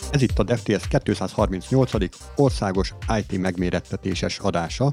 Ez itt a DevTS 238. országos IT megmérettetéses adása.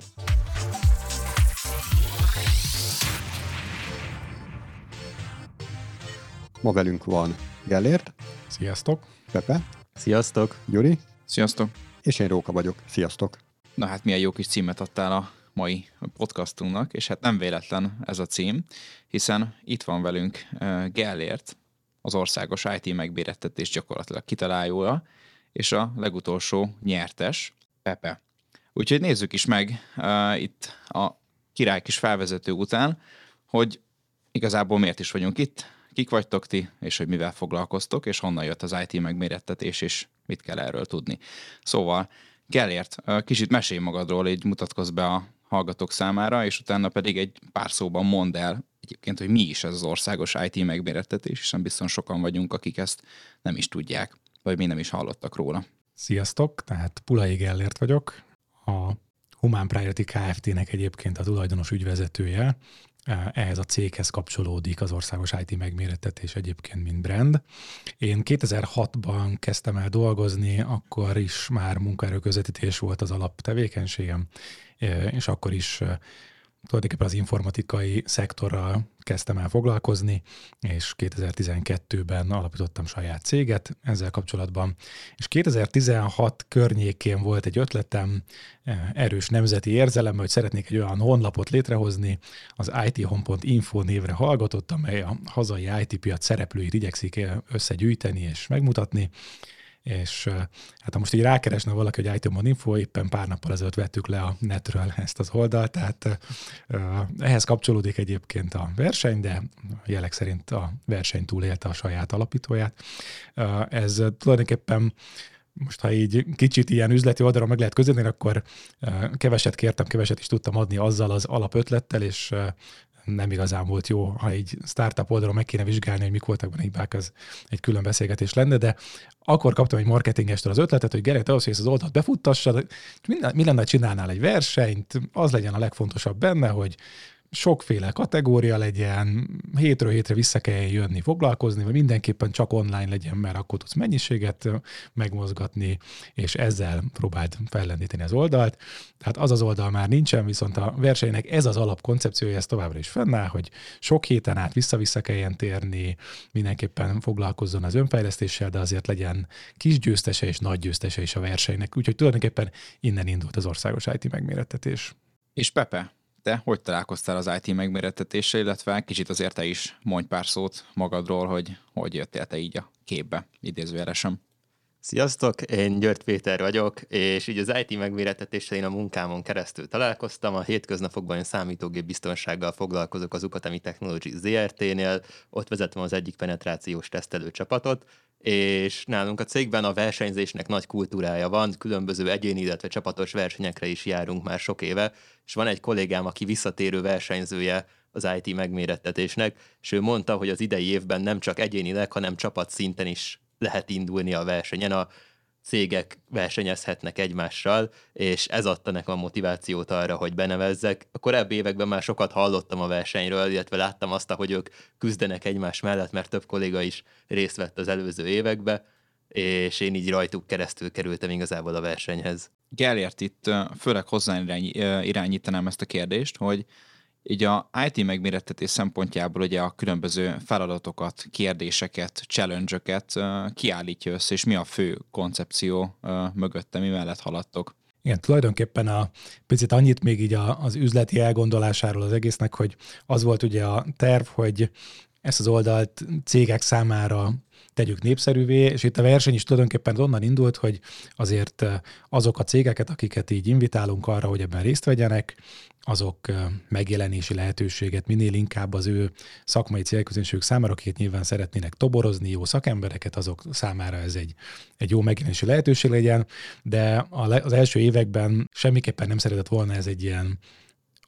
Ma velünk van Gellért. Sziasztok! Pepe. Sziasztok! Gyuri. Sziasztok! És én Róka vagyok. Sziasztok! Na hát milyen jó kis címet adtál a mai podcastunknak, és hát nem véletlen ez a cím, hiszen itt van velünk Gellért, az országos IT megmérettetés gyakorlatilag kitalálója, és a legutolsó nyertes, Pepe. Úgyhogy nézzük is meg itt a király kis felvezető után, hogy igazából miért is vagyunk itt, kik vagytok ti, és hogy mivel foglalkoztok, és honnan jött az IT megmérettetés, és mit kell erről tudni. Szóval, Gellért, kicsit mesélj magadról, így mutatkozz be a hallgatók számára, és utána pedig egy pár szóban mondd el egyébként, hogy mi is ez az országos IT megmérettetés, hiszen biztos sokan vagyunk, akik ezt nem is tudják, vagy még nem is hallottak róla. Sziasztok, tehát Pulai Gellért vagyok, a Human Priority Kft-nek egyébként a tulajdonos ügyvezetője. Ehhez a céghez kapcsolódik az országos IT megmérettetés egyébként, mint brand. Én 2006-ban kezdtem el dolgozni, akkor is már munkaerőközvetítés volt az alaptevékenységem, és akkor is tulajdonképpen az informatikai szektorral kezdtem el foglalkozni, és 2012-ben alapítottam saját céget ezzel kapcsolatban, és 2016 környékén volt egy ötletem, erős nemzeti érzelem, hogy szeretnék egy olyan honlapot létrehozni, az ithome.info névre hallgatott, amely a hazai IT piac szereplőit igyekszik összegyűjteni és megmutatni, és hát ha most így rákeresne valaki, hogy ithome.info, éppen pár nappal ezelőtt vettük le a netről ezt az oldalt, tehát ehhez kapcsolódik egyébként a verseny, de jelek szerint a verseny túlélte a saját alapítóját. Ez tulajdonképpen most, ha így kicsit ilyen üzleti oldalra meg lehet közelíteni, akkor keveset kértem, keveset is tudtam adni azzal az alapötlettel, és nem igazán volt jó, ha egy startup oldalon meg kéne vizsgálni, hogy mik voltak benne hibák, az egy külön beszélgetés lenne, de akkor kaptam egy marketingestől az ötletet, hogy Gerett, ahhoz, hogy ezt az oldalt befuttassad, mi lenne, csinálnál egy versenyt, az legyen a legfontosabb benne, hogy sokféle kategória legyen, hétről hétre vissza kell jönni, foglalkozni, vagy mindenképpen csak online legyen, mert akkor tudsz mennyiséget megmozgatni, és ezzel próbáld fellendíteni az oldalt. Tehát az oldal már nincsen, viszont a versenynek ez az alapkoncepciója, ez továbbra is fennáll, hogy sok héten át vissza-vissza kelljen térni, mindenképpen foglalkozzon az önfejlesztéssel, de azért legyen kis győztese és nagy győztese is a versenynek. Úgyhogy tulajdonképpen innen indult az országos IT megmérettetés. És Pepe, te hogy találkoztál az IT megmérettetéssel, illetve kicsit azért te is mondj pár szót magadról, hogy jöttél te így a képbe, idézőjelesen. Sziasztok, én György Péter vagyok, és így az IT megmérettetéssel én a munkámon keresztül találkoztam. A hétköznapokban én számítógép biztonsággal foglalkozok az Ukatemi Technologies Zrt-nél, ott vezetem az egyik penetrációs tesztelő csapatot, és nálunk a cégben a versenyzésnek nagy kultúrája van, különböző egyéni, illetve csapatos versenyekre is járunk már sok éve, és van egy kollégám, aki visszatérő versenyzője az IT megmérettetésnek, és ő mondta, hogy az idei évben nem csak egyénileg, hanem csapatszinten is lehet indulni a versenyen, a cégek versenyezhetnek egymással, és ez adta nekem a motivációt arra, hogy benevezzek. A korábbi években már sokat hallottam a versenyről, illetve láttam azt, hogy ők küzdenek egymás mellett, mert több kolléga is részt vett az előző évekbe, és én így rajtuk keresztül kerültem igazából a versenyhez. Gellért, itt főleg hozzá irányítanám ezt a kérdést, hogy így a IT megmérettetés szempontjából ugye a különböző feladatokat, kérdéseket, challenge-öket kiállítja össze, és mi a fő koncepció mögötte, mi mellett haladtok? Igen, tulajdonképpen picit annyit még így az üzleti elgondolásáról az egésznek, hogy az volt ugye a terv, hogy ezt az oldalt cégek számára tegyük népszerűvé, és itt a verseny is tulajdonképpen onnan indult, hogy azért azok a cégeket, akiket így invitálunk arra, hogy ebben részt vegyenek, azok megjelenési lehetőséget minél inkább az ő szakmai célközönségük számára, akiket nyilván szeretnének toborozni, jó szakembereket, azok számára ez egy jó megjelenési lehetőség legyen, de az első években semmiképpen nem szeretett volna ez egy ilyen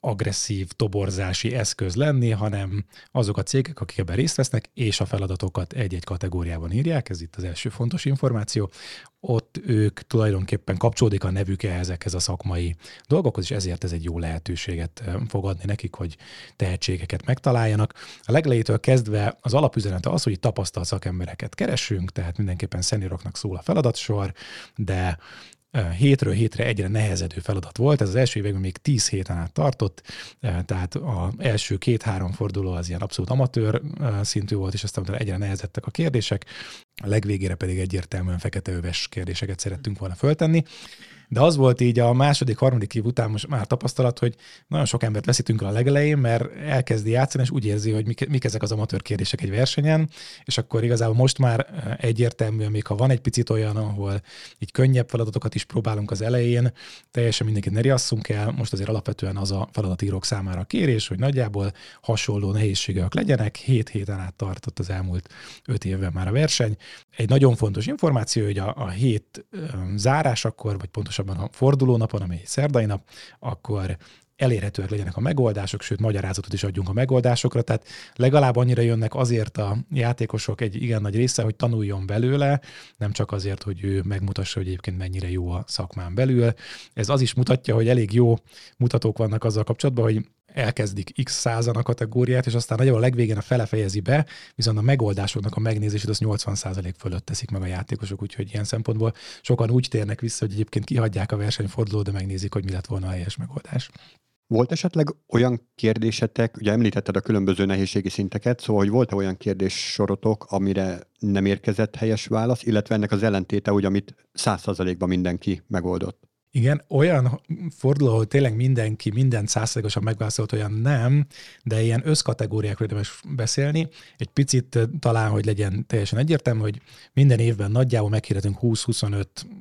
agresszív toborzási eszköz lenni, hanem azok a cégek, akik ebben részt vesznek, és a feladatokat egy-egy kategóriában írják, ez itt az első fontos információ, ott ők tulajdonképpen kapcsolódik a nevük ezekhez a szakmai dolgokhoz, és ezért ez egy jó lehetőséget fog adni nekik, hogy tehetségeket megtaláljanak. A legelejétől kezdve az alapüzenete az, hogy tapasztalt szakembereket keresünk, tehát mindenképpen szenioroknak szól a feladatsor, de hétről hétre egyre nehezedő feladat volt. Ez az első években még 10 héten át tartott, tehát az első 2-3 forduló az ilyen abszolút amatőr szintű volt, és aztán egyre nehezedtek a kérdések, a legvégére pedig egyértelműen feketeöves kérdéseket szerettünk volna föltenni. De az volt így a második-harmadik év után most már tapasztalat, hogy nagyon sok embert veszítünk el a legelején, mert elkezdi játszani, és úgy érzi, hogy mik ezek az amatőr kérdések egy versenyen, és akkor igazából most már egyértelműen, még ha van egy picit olyan, ahol így könnyebb feladatokat is próbálunk az elején, teljesen mindenkit ne riasszunk el, most azért alapvetően az a feladatírók számára a kérés, hogy nagyjából hasonló nehézségek legyenek, 7 héten át tartott az elmúlt 5 évben már a verseny. Egy nagyon fontos információ, hogy a hét zárásakor, vagy pontosabban a fordulónapon, amely szerdai nap, akkor elérhetőek legyenek a megoldások, sőt magyarázatot is adjunk a megoldásokra, tehát legalább annyira jönnek azért a játékosok egy igen nagy része, hogy tanuljon belőle, nem csak azért, hogy ő megmutassa, hogy egyébként mennyire jó a szakmán belül. Ez az is mutatja, hogy elég jó mutatók vannak azzal kapcsolatban, hogy elkezdik x százan a kategóriát, és aztán nagyjából a legvégén a fele fejezi be, viszont a megoldásoknak a megnézését az 80% fölött teszik meg a játékosok, úgyhogy ilyen szempontból sokan úgy térnek vissza, hogy egyébként kihagyják a versenyfordulót, de megnézik, hogy mi lett volna a helyes megoldás. Volt esetleg olyan kérdésetek, ugye említetted a különböző nehézségi szinteket, szóval hogy volt-e olyan kérdéssorotok, amire nem érkezett helyes válasz, illetve ennek az ellentéte, úgy, amit 100%-ban mindenki megoldott? Igen, olyan forduló, ahol tényleg mindenki mindent 100%-osan megválaszolt, olyan nem, de ilyen összkategóriákról érdemes beszélni. Egy picit talán, hogy legyen teljesen egyértelmű, hogy minden évben nagyjából meghirdetünk 20-25-30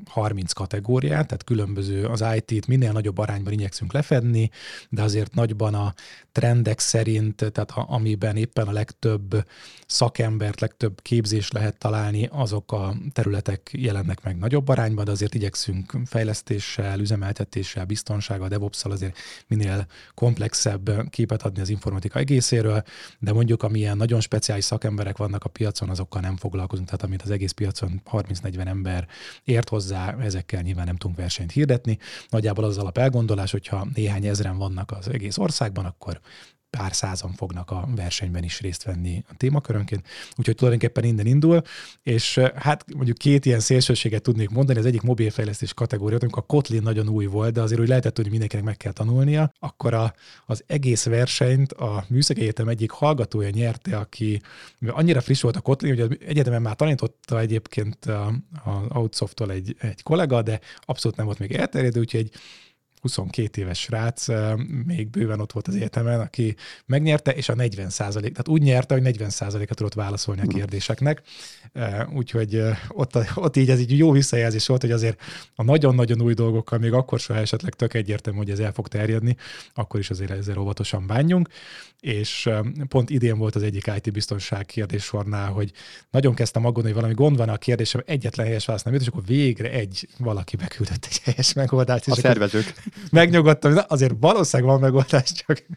kategóriát, tehát különböző az IT-t minél nagyobb arányban igyekszünk lefedni, de azért nagyban a trendek szerint, tehát amiben éppen a legtöbb szakembert, legtöbb képzést lehet találni, azok a területek jelennek meg nagyobb arányban, de azért igyekszünk fejlesztéssel, üzemeltetéssel, biztonsággal, DevOps-szal azért minél komplexebb képet adni az informatika egészéről, de mondjuk amilyen nagyon speciális szakemberek vannak a piacon, azokkal nem foglalkozunk, tehát amit az egész piacon 30-40 ember ért hozzá, ezekkel nyilván nem tudunk versenyt hirdetni. Nagyjából az alap elgondolás, hogyha néhány ezren vannak az egész országban, akkor pár százan fognak a versenyben is részt venni a témakörönként. Úgyhogy tulajdonképpen innen indul, és hát mondjuk 2 ilyen szélsőséget tudnék mondani, az egyik mobilfejlesztés kategória, amikor a Kotlin nagyon új volt, de azért úgy lehetett tudni, hogy mindenkinek meg kell tanulnia, akkor az egész versenyt a Műszaki Egyetem egyik hallgatója nyerte, aki annyira friss volt a Kotlin, hogy az egyetemen már tanította egyébként az Outsoft-tól egy kollega, de abszolút nem volt még elterjedő, úgyhogy egy 22 éves srác, még bőven ott volt az egyetemen, aki megnyerte, és a 40%, tehát úgy nyerte, hogy 40%-et tudott válaszolni a kérdéseknek. Úgyhogy ott így ez egy jó visszajelzés volt, hogy azért a nagyon-nagyon új dolgokkal még akkor soha esetleg tök egyértelmű, hogy ez el fog terjedni, akkor is azért ezzel óvatosan bánjunk. És pont idén volt az egyik IT-biztonság kérdéssornál, hogy nagyon kezdtem aggódni, hogy valami gond van a kérdésem, egyetlen helyes válasz nem jött, és akkor végre valaki beküldött egy helyes megoldást. A szervezők. Megnyugodtam, azért valószínűleg van megoldás,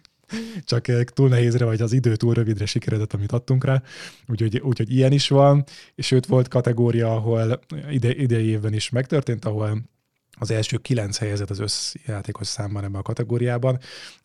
csak túl nehézre, vagy az idő túl rövidre sikeredett, amit adtunk rá. Úgyhogy ilyen is van, és sőt volt kategória, ahol idei évben is megtörtént, ahol az első 9 helyezett az összjátékos számban ebben a kategóriában.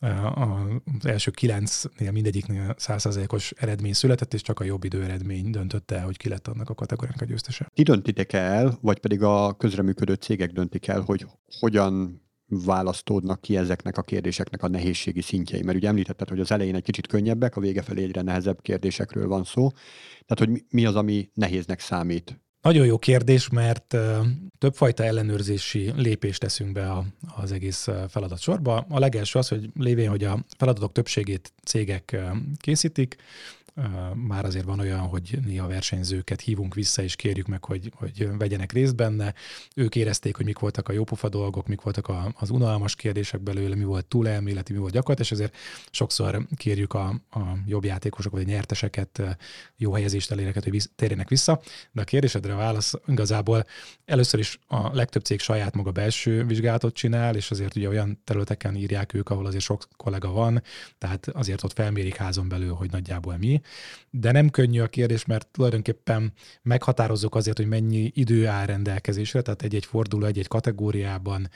Az első 9-nél mindegyiknél 100%-os eredmény született, és csak a jobb idő eredmény döntötte el, hogy ki lett annak a kategóriának a győztese. Ti döntitek el, vagy pedig a közreműködő cégek döntik el, hogy hogyan választódnak ki ezeknek a kérdéseknek a nehézségi szintjei? Mert ugye említetted, hogy az elején egy kicsit könnyebbek, a vége felé egyre nehezebb kérdésekről van szó. Tehát, hogy mi az, ami nehéznek számít? Nagyon jó kérdés, mert többfajta ellenőrzési lépést teszünk be az egész feladatsorba. A legelső az, hogy lévén, hogy a feladatok többségét cégek készítik, Már azért van olyan, hogy néha versenyzőket hívunk vissza, és kérjük meg, hogy vegyenek részt benne. Ők érezték, hogy mik voltak a jópofa dolgok, mik voltak az unalmas kérdések belőle, mi volt túlelméleti, mi volt gyakorlat, és ezért sokszor kérjük a jobb játékosokat, vagy nyerteseket, jó helyezést eléreket, hogy térjenek vissza. De a kérdésedre a válasz igazából először is a legtöbb cég saját maga belső vizsgálatot csinál, és azért ugye olyan területeken írják ők, ahol azért sok kollega van, tehát azért ott felmérik házon belül, hogy nagyjából mi. De nem könnyű a kérdés, mert tulajdonképpen meghatározzuk azért, hogy mennyi idő áll rendelkezésre, tehát egy-egy forduló, egy-egy kategóriában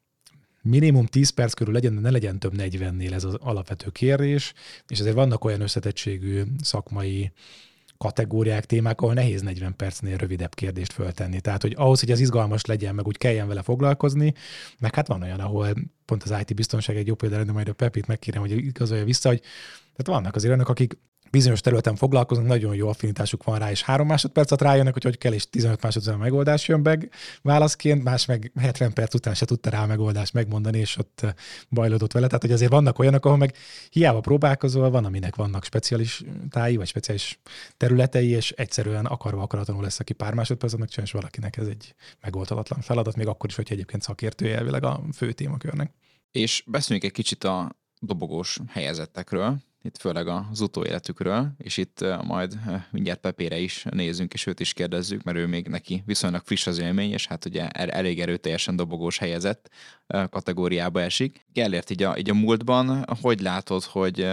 minimum 10 perc körül legyen, de ne legyen több 40-nél, ez az alapvető kérdés, és azért vannak olyan összetettségű szakmai kategóriák, témák, ahol nehéz 40 percnél rövidebb kérdést föltenni. Tehát, hogy ahhoz, hogy az izgalmas legyen, meg úgy kelljen vele foglalkozni, meg hát van olyan, ahol pont az IT biztonság egy jó példa, de majd a Pepit megkérem, hogy igazolja vissza, hogy tehát vannak azért olyanok, akik bizonyos területen foglalkoznak, nagyon jó affinitásuk van rá, és 3 másodpercet rájönnek, hogy kell, és 15 másodperc a megoldás jön meg válaszként, más meg 70 perc után se tudta rá a megoldást megmondani, és ott bajlódott vele. Tehát, hogy azért vannak olyanok, ahol meg hiába próbálkozol, van, aminek vannak specialistái, vagy speciális területei, és egyszerűen akaratlanul lesz, aki pár másodpercet megcsinál, és valakinek ez egy megoldhatatlan feladat, még akkor is, hogy egyébként szakértője elvileg a fő témakörnek. És beszéljünk egy kicsit a dobogós helyezettekről, itt főleg az utóéletükről, és itt majd mindjárt Pepére is nézzünk, és őt is kérdezzük, mert ő még neki viszonylag friss az élmény, és hát ugye elég erőteljesen dobogós helyezett kategóriába esik. Gellért, így a múltban, hogy látod, hogy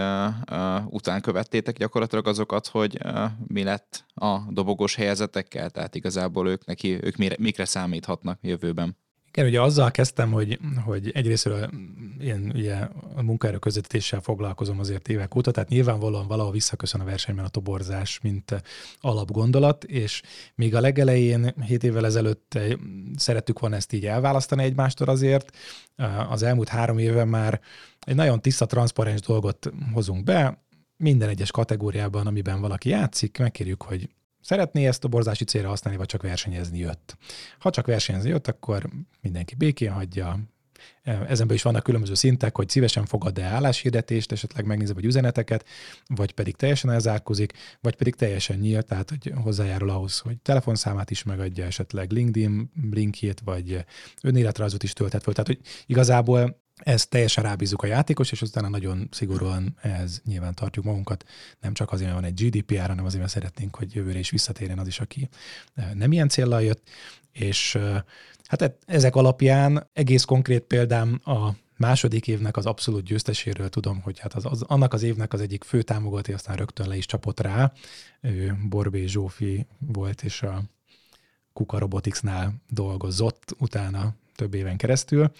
után követtétek gyakorlatilag azokat, hogy mi lett a dobogós helyezettekkel? Tehát igazából ők mikre számíthatnak jövőben? Igen, ugye azzal kezdtem, hogy egyrésztről én ugye a munkaerő közvetítéssel foglalkozom azért évek óta, tehát nyilvánvalóan valahol visszaköszön a versenyben a toborzás, mint alapgondolat, és még a legelején 7 évvel ezelőtt szerettük volna ezt így elválasztani egymástól azért. Az elmúlt 3 évben már egy nagyon tiszta, transzparens dolgot hozunk be, minden egyes kategóriában, amiben valaki játszik, megkérjük, hogy szeretné ezt a borzási célra használni, vagy csak versenyezni jött. Ha csak versenyezni jött, akkor mindenki békén hagyja. Ezenből is vannak különböző szintek, hogy szívesen fogad-e álláshirdetést, esetleg megnézi, vagy üzeneteket, vagy pedig teljesen elzárkózik, vagy pedig teljesen nyílt, tehát hogy hozzájárul ahhoz, hogy telefonszámát is megadja, esetleg LinkedIn linkjét, vagy önéletrajzot is tölthet föl. Tehát, hogy igazából ezt teljesen rábízzuk a játékos, és utána nagyon szigorúan ehhez nyilván tartjuk magunkat. Nem csak azért, mert van egy GDPR, hanem azért, mert szeretnénk, hogy jövőre is visszatérjen az is, aki nem ilyen céllal jött. És hát ezek alapján egész konkrét példám a második évnek az abszolút győzteséről tudom, hogy hát annak az évnek az egyik fő támogatója aztán rögtön le is csapott rá. Ő Borbély Zsófi volt, és a KUKA Roboticsnál dolgozott utána több éven keresztül,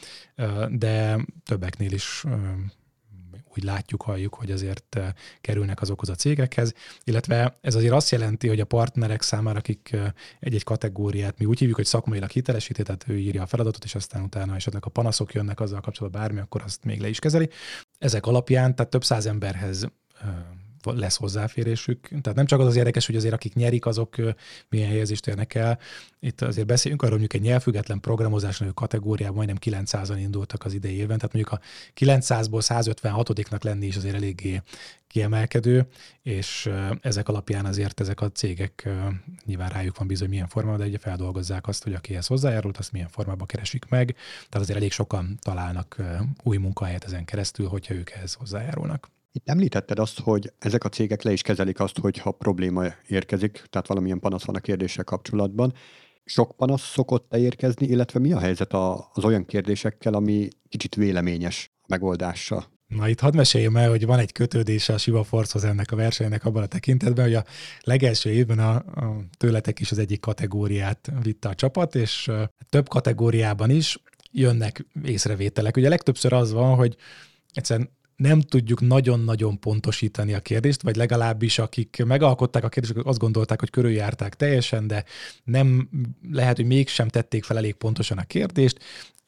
de többeknél is úgy látjuk, halljuk, hogy azért kerülnek azokhoz a cégekhez, illetve ez azért azt jelenti, hogy a partnerek számára, akik egy-egy kategóriát, mi úgy hívjuk, hogy szakmailag hitelesíti, tehát ő írja a feladatot, és aztán utána esetleg a panaszok jönnek azzal kapcsolatban bármi, akkor azt még le is kezeli. Ezek alapján, tehát több száz emberhez lesz hozzáférésük. Tehát nem csak az érdekes, hogy azért akik nyerik, azok milyen helyezést érnek el. Itt azért beszélünk arról, mondjuk egy nyelvfüggetlen programozás nevű kategóriában majdnem 900-an indultak az idei évben, tehát mondjuk a 900-ból 156-nak lenni is azért eléggé kiemelkedő, és ezek alapján azért ezek a cégek nyilván rájuk van bizony milyen formában, de ugye feldolgozzák azt, hogy akihez hozzájárult, azt milyen formában keresik meg. Tehát azért elég sokan találnak új munkahelyet ezen keresztül, hogyha ők ehhez hozzájárulnak. Itt említetted azt, hogy ezek a cégek le is kezelik azt, hogyha probléma érkezik, tehát valamilyen panasz van a kérdéssel kapcsolatban. Sok panasz szokott érkezni, illetve mi a helyzet az olyan kérdésekkel, ami kicsit véleményes megoldással? Na itt hadd meséljem el, hogy van egy kötődése a Siva Forcehoz ennek a versenynek abban a tekintetben, hogy a legelső évben a tőletek is az egyik kategóriát vitte a csapat, és több kategóriában is jönnek észrevételek. Ugye legtöbbször az van, hogy egyszerűen nem tudjuk nagyon-nagyon pontosítani a kérdést, vagy legalábbis akik megalkották a kérdést, azt gondolták, hogy körüljárták teljesen, de nem lehet, hogy mégsem tették fel elég pontosan a kérdést,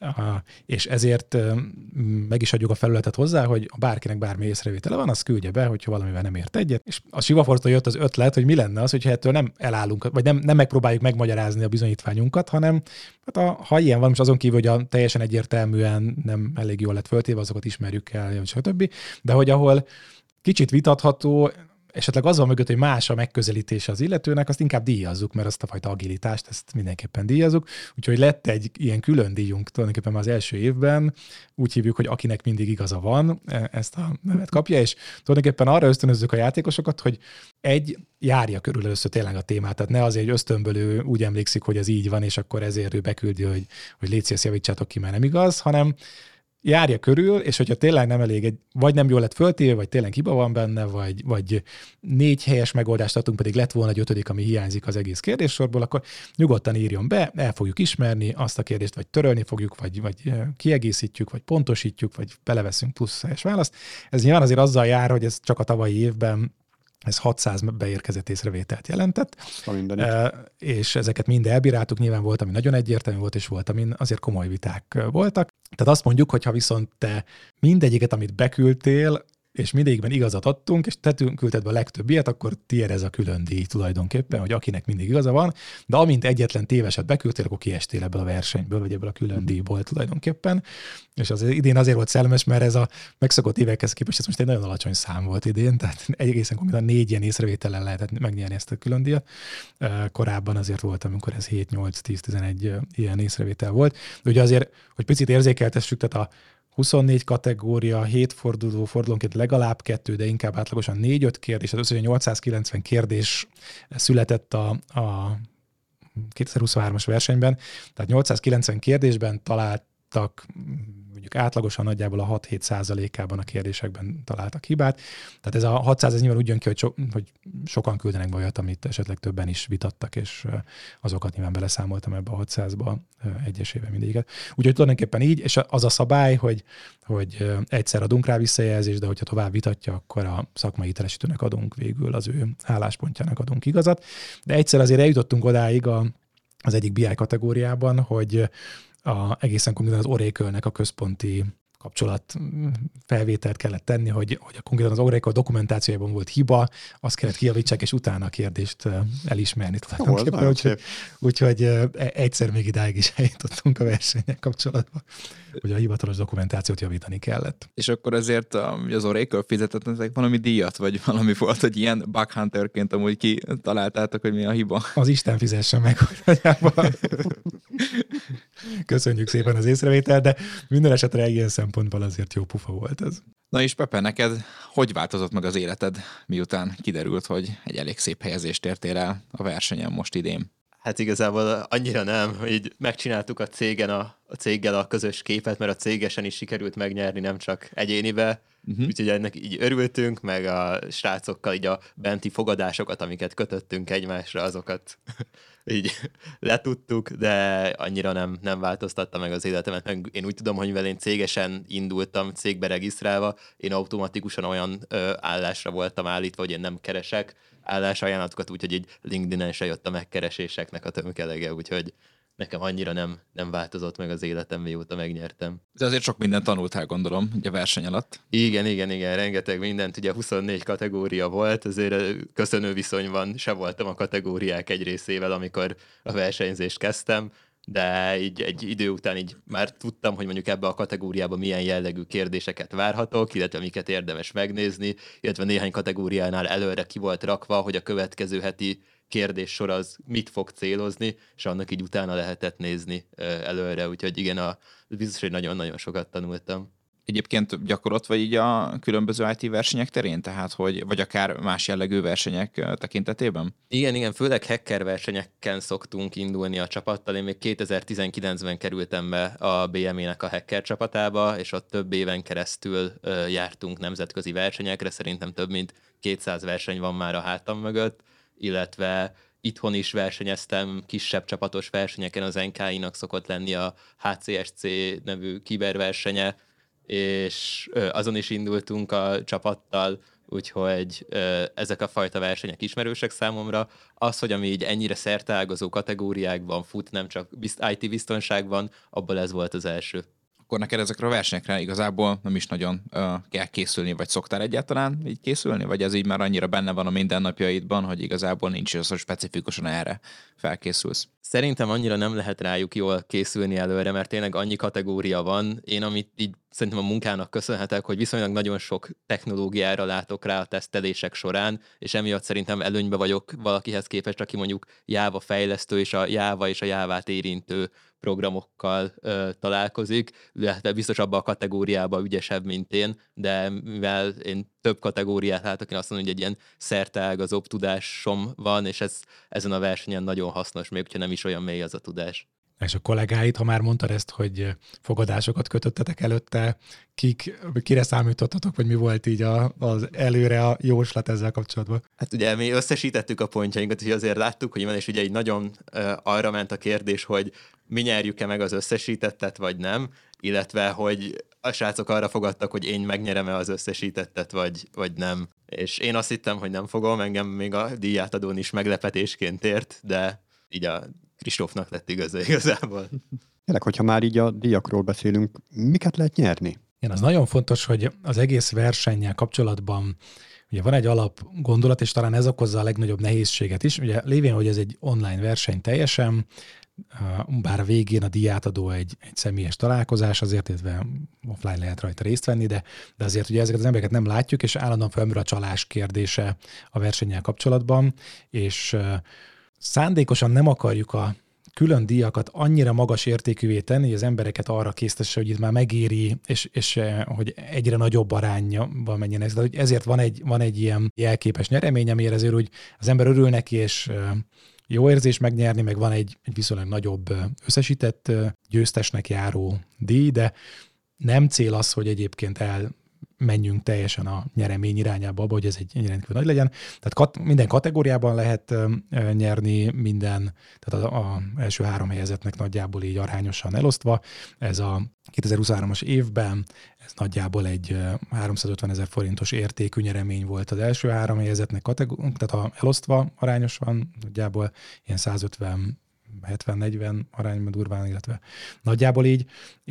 és ezért meg is adjuk a felületet hozzá, hogy bárkinek bármi észrevétele van, azt küldje be, hogyha valamivel nem ért egyet. És a Siva Force-tól jött az ötlet, hogy mi lenne az, hogyha ettől nem elállunk, vagy nem megpróbáljuk megmagyarázni a bizonyítványunkat, hanem hát ha ilyen van, most azon kívül, hogy teljesen egyértelműen nem elég jól lett föltéve, azokat ismerjük el, stb. De hogy ahol kicsit vitatható, esetleg az van mögött, hogy más a megközelítése az illetőnek, azt inkább díjazzuk, mert azt a fajta agilitást, ezt mindenképpen díjazzuk. Úgyhogy lett egy ilyen külön díjunk tulajdonképpen már az első évben, úgy hívjuk, hogy akinek mindig igaza van, ezt a nevet kapja, és tulajdonképpen arra ösztönözzük a játékosokat, hogy járja körül először tényleg a témát, tehát ne azért, hogy ösztönből ő úgy emlékszik, hogy ez így van, és akkor ezért ő beküldi, hogy légy szíves, javítsátok ki, mert nem igaz, hanem járja körül, és hogyha tényleg nem elég, vagy nem jól lett föltéve, vagy tényleg hiba van benne, vagy 4 helyes megoldást adtunk, pedig lett volna egy 5., ami hiányzik az egész kérdéssorból, akkor nyugodtan írjon be, el fogjuk ismerni azt a kérdést, vagy törölni fogjuk, vagy kiegészítjük, vagy pontosítjuk, vagy beleveszünk plusz helyes választ. Ez nyilván azért azzal jár, hogy ez csak a tavalyi évben ez 600 beérkezett észrevételt jelentett, és ezeket mind elbíráltuk, nyilván volt, ami nagyon egyértelmű volt, és volt, amin azért komoly viták voltak. Tehát azt mondjuk, hogy ha viszont te mindegyiket, amit beküldtél, és mindegyikben igazat adtunk, és te küldted be a legtöbb ilyet, akkor tiéd ez a külön díj tulajdonképpen, hogy akinek mindig igaza van, de amint egyetlen téveset beküldtél, akkor kiestél ebből a versenyből, vagy ebből a külön díjból tulajdonképpen. És az idén azért volt szellemes, mert ez a megszokott évekhez képest ez most egy nagyon alacsony szám volt idén, tehát egészen konkrétan 4 ilyen észrevétellel lehetett megnyerni ezt a külön díjat. Korábban azért volt, amikor ez 7, 8, 10, 11 ilyen észrevétel volt. De ugye azért, hogy picit érzékeltessük, tehát a 24 kategória, 7 fordulónként legalább 2, de inkább átlagosan 4-5 kérdés, tehát összesen 890 kérdés született a 2023-as versenyben, tehát 890 kérdésben találtak, mondjuk átlagosan nagyjából a 6-7%-ában a kérdésekben találtak hibát. Tehát ez a 600, ez nyilván úgy jön ki, hogy sokan küldenek be olyat, amit esetleg többen is vitattak, és azokat nyilván beleszámoltam ebbe a 600-ba egyesével mindegyiket. Úgyhogy tulajdonképpen így, és az a szabály, hogy egyszer adunk rá visszajelzést, de hogyha tovább vitatja, akkor a szakmai hitelesítőnek adunk végül, az ő álláspontjának adunk igazat. De egyszer azért eljutottunk odáig az egyik BI kategóriában, hogy egészen konkrétan az Oracle-nek a központi kapcsolat felvételt kellett tenni, hogy konkrétan az Oracle dokumentációjában volt hiba, azt kellett kijavítsák, és utána a kérdést elismerni tulajdonképpen. Úgyhogy egyszer még idáig is eljutottunk a versennyel kapcsolatban, hogy a hivatalos dokumentációt javítani kellett. És akkor ezért az Oracle fizetett nektek valami díjat, vagy valami volt, hogy ilyen bug hunterként amúgy kitaláltátok, hogy mi a hiba? Az Isten fizessen meg, hogy köszönjük szépen az észrevételt, de minden esetre ilyen szempontból azért jó pufa volt ez. Na és Pepe, neked hogy változott meg az életed, miután kiderült, hogy egy elég szép helyezést értél el a versenyen most idén? Hát igazából annyira nem, hogy megcsináltuk a céggel a közös képet, mert a cégesen is sikerült megnyerni, nem csak egyénibe. Úgyhogy ennek így örültünk, meg a srácokkal így a benti fogadásokat, amiket kötöttünk egymásra, azokat így letudtuk, de annyira nem változtatta meg az életemet. Meg én úgy tudom, hogy mivel én cégesen indultam, cégbe regisztrálva, én automatikusan olyan állásra voltam állítva, hogy én nem keresek állásajánlatokat, úgyhogy így LinkedIn-en se jött a megkereséseknek a tömkelege, úgyhogy nekem annyira nem változott meg az életem, mióta megnyertem. De azért sok mindent tanultál, gondolom, ugye a verseny alatt. Igen, rengeteg mindent, ugye 24 kategória volt, azért köszönő viszonyban se voltam a kategóriák egy részével, amikor a versenyzést kezdtem, de így egy idő után így már tudtam, hogy mondjuk ebbe a kategóriába milyen jellegű kérdéseket várhatok, illetve miket érdemes megnézni, illetve néhány kategóriánál előre ki volt rakva, hogy a következő heti kérdéssor az mit fog célozni, és annak így utána lehetett nézni előre, úgyhogy igen, biztos, hogy nagyon-nagyon sokat tanultam. Egyébként gyakorott vagy így a különböző IT versenyek terén, tehát vagy akár más jellegű versenyek tekintetében? Igen, főleg hacker versenyeken szoktunk indulni a csapattal. Én még 2019-ben kerültem be a BME-nek a hacker csapatába, és ott több éven keresztül jártunk nemzetközi versenyekre, szerintem több mint 200 verseny van már a hátam mögött, illetve itthon is versenyeztem kisebb csapatos versenyeken, az NKI-nak szokott lenni a HCSC nevű kiberversenye, és azon is indultunk a csapattal, úgyhogy ezek a fajta versenyek ismerősek számomra. Az, hogy ami így ennyire szerteágazó kategóriákban fut, nem csak IT biztonságban, abból ez volt az első. akkor neked ezekre a versenyekre igazából nem is nagyon kell készülni, vagy szoktál egyáltalán így készülni, vagy ez így már annyira benne van a mindennapjaidban, hogy igazából nincs az, hogy specifikusan erre felkészülsz? Szerintem annyira nem lehet rájuk jól készülni előre, mert tényleg annyi kategória van. Én amit így szerintem a munkának köszönhetek, hogy viszonylag nagyon sok technológiára látok rá a tesztelések során, és emiatt szerintem előnybe vagyok valakihez képest, aki mondjuk Java fejlesztő, és a Java és a Jávát érintő programokkal találkozik, illetve biztos abban a kategóriában ügyesebb, mint én, de mivel én több kategóriát látok, én azt mondom, hogy egy ilyen szerteágazóbb tudásom van, és ez ezen a versenyen nagyon hasznos, még hogyha nem is olyan mély az a tudás. És a kollégáid, ha már mondtad ezt, hogy fogadásokat kötöttetek előtte, kire számítottatok, vagy mi volt így az előre a jóslat ezzel kapcsolatban? Hát ugye mi összesítettük a pontjainkat, és azért láttuk, hogy van, és ugye egy nagyon arra ment a kérdés, hogy mi nyerjük-e meg az összesítettet, vagy nem, illetve, hogy a srácok arra fogadtak, hogy én megnyerem-e az összesítettet, vagy nem. És én azt hittem, hogy nem fogom, engem még a díjátadón is meglepetésként ért, de így a Kristófnak lett igazából. Tényleg, hogyha már így a díjakról beszélünk, miket lehet nyerni? Igen, az nagyon fontos, hogy az egész versennyel kapcsolatban ugye van egy alap gondolat, és talán ez okozza a legnagyobb nehézséget is. Ugye lévén, hogy ez egy online verseny teljesen, bár a végén a díjátadó egy személyes találkozás, azért illetve offline lehet rajta részt venni, de azért ugye ezeket az embereket nem látjuk, és állandóan felmerül a csalás kérdése a versennyel kapcsolatban, és szándékosan nem akarjuk a külön díjakat annyira magas értékűvé tenni, hogy az embereket arra késztesse, hogy itt már megéri, és hogy egyre nagyobb arányban menjen ez. De ezért van egy ilyen jelképes nyeremény, amire azért úgy az ember örül neki, és jó érzés megnyerni, meg van egy viszonylag nagyobb összesített győztesnek járó díj, de nem cél az, hogy egyébként menjünk teljesen a nyeremény irányába, hogy ez egy rendkívül nagy legyen. Tehát minden kategóriában lehet nyerni, tehát az első 3 helyezettnek nagyjából így arányosan elosztva. Ez a 2023-as évben ez nagyjából egy 350 000 forintos értékű nyeremény volt az első 3 helyezettnek tehát elosztva arányosan, nagyjából ilyen 70-40 arányban durván, illetve nagyjából így,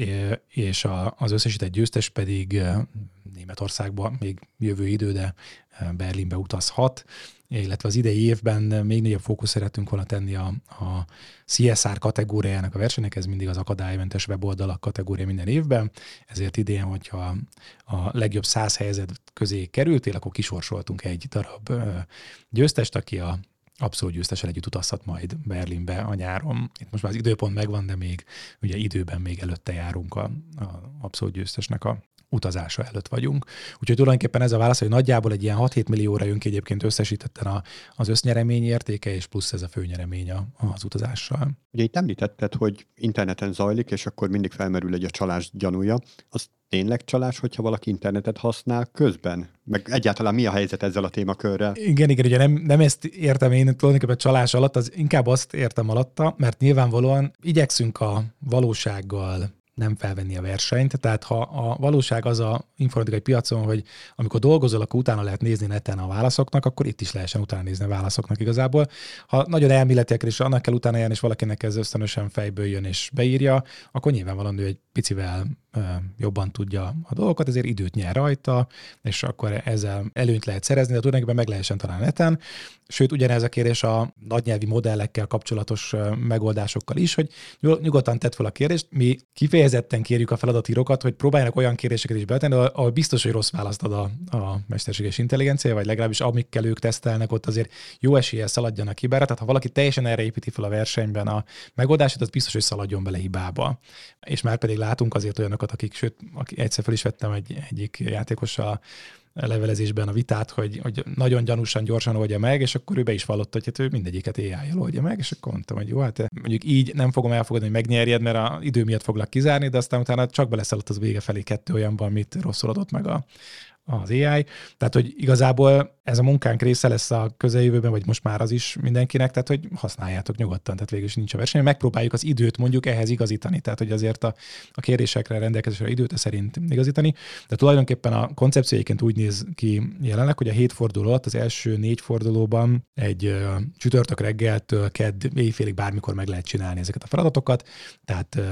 és az összesített győztes pedig Németországba még jövő idő, de Berlinbe utazhat, illetve az idei évben még nagyobb fókusz szeretünk volna tenni a CSR kategóriájának a versenynek, ez mindig az akadálymentes weboldalak kategória minden évben, ezért idén, hogyha a legjobb 100 helyzet közé kerültél, akkor kisorsoltunk egy darab győztest, aki a abszolút győztesen együtt utazhat majd Berlinbe a nyáron. Itt most már az időpont megvan, de még ugye időben még előtte járunk a abszolút győztesnek a utazása előtt vagyunk. Úgyhogy tulajdonképpen ez a válasz, hogy nagyjából egy ilyen 6-7 millióra jön ki egyébként összesítetten az össznyeremény értéke, és plusz ez a főnyeremény az utazással. Ugye itt említetted, hogy interneten zajlik, és akkor mindig felmerül egy a csalás gyanúja. Az tényleg csalás, hogyha valaki internetet használ közben? Meg egyáltalán mi a helyzet ezzel a témakörrel? Igen, ugye nem ezt értem én tulajdonképpen csalás alatt, az inkább azt értem alatta, mert nyilvánvalóan igyekszünk a valósággal nem felvenni a versenyt. Tehát ha a valóság az a informatikai piacon, hogy amikor dolgozol, akkor utána lehet nézni neten a válaszoknak, akkor itt is lehessen utána nézni a válaszoknak igazából. Ha nagyon elméletiek, és annak kell utána járni, és valakinek ez ösztönösen fejből jön és beírja, akkor nyilvánvalóan ő egy picivel jobban tudja a dolgokat, ezért időt nyer rajta, és akkor ezzel előnyt lehet szerezni, de tulajdonképpen meg lehessen találni neten. Sőt, ugyanez a kérdés a nagynyelvi modellekkel kapcsolatos megoldásokkal is, hogy nyugodtan tedd fel a kérdést. Mi kifejezetten kérjük a feladatírókat, hogy próbáljanak olyan kérdéseket is betenni, ahol biztos, hogy rossz választ ad a mesterséges intelligencia, vagy legalábbis amikkel ők tesztelnek, ott azért jó eséllyel szaladjanak hibára. Tehát ha valaki teljesen erre építi fel a versenyben a megoldását, az biztos, hogy szaladjon bele hibába. És már pedig látunk azért olyanokat, akik egyszer fel is vettem egyik játékossal levelezésben a vitát, hogy nagyon gyanúsan gyorsan oldja meg, és akkor ő be is vallotta, hogy hát ő mindegyiket AI-jal oldja meg, és akkor mondtam, hogy jó, hát mondjuk így nem fogom elfogadni, hogy megnyerjed, mert az idő miatt foglak kizárni, de aztán utána csak beleszaladott az vége felé 2 olyanban, amit rosszul adott meg az AI. Tehát, hogy igazából ez a munkánk része lesz a közeljövőben, vagy most már az is mindenkinek, tehát, hogy használjátok nyugodtan, tehát végül is nincs a verseny. Megpróbáljuk az időt mondjuk ehhez igazítani, tehát, hogy azért a kérdésekre, rendelkezésre időt szerint igazítani. De tulajdonképpen a koncepció egyébként úgy néz ki jelenleg, hogy a 7 forduló alatt az első 4 fordulóban egy csütörtök reggeltől kedd éjfélig bármikor meg lehet csinálni ezeket a feladatokat, tehát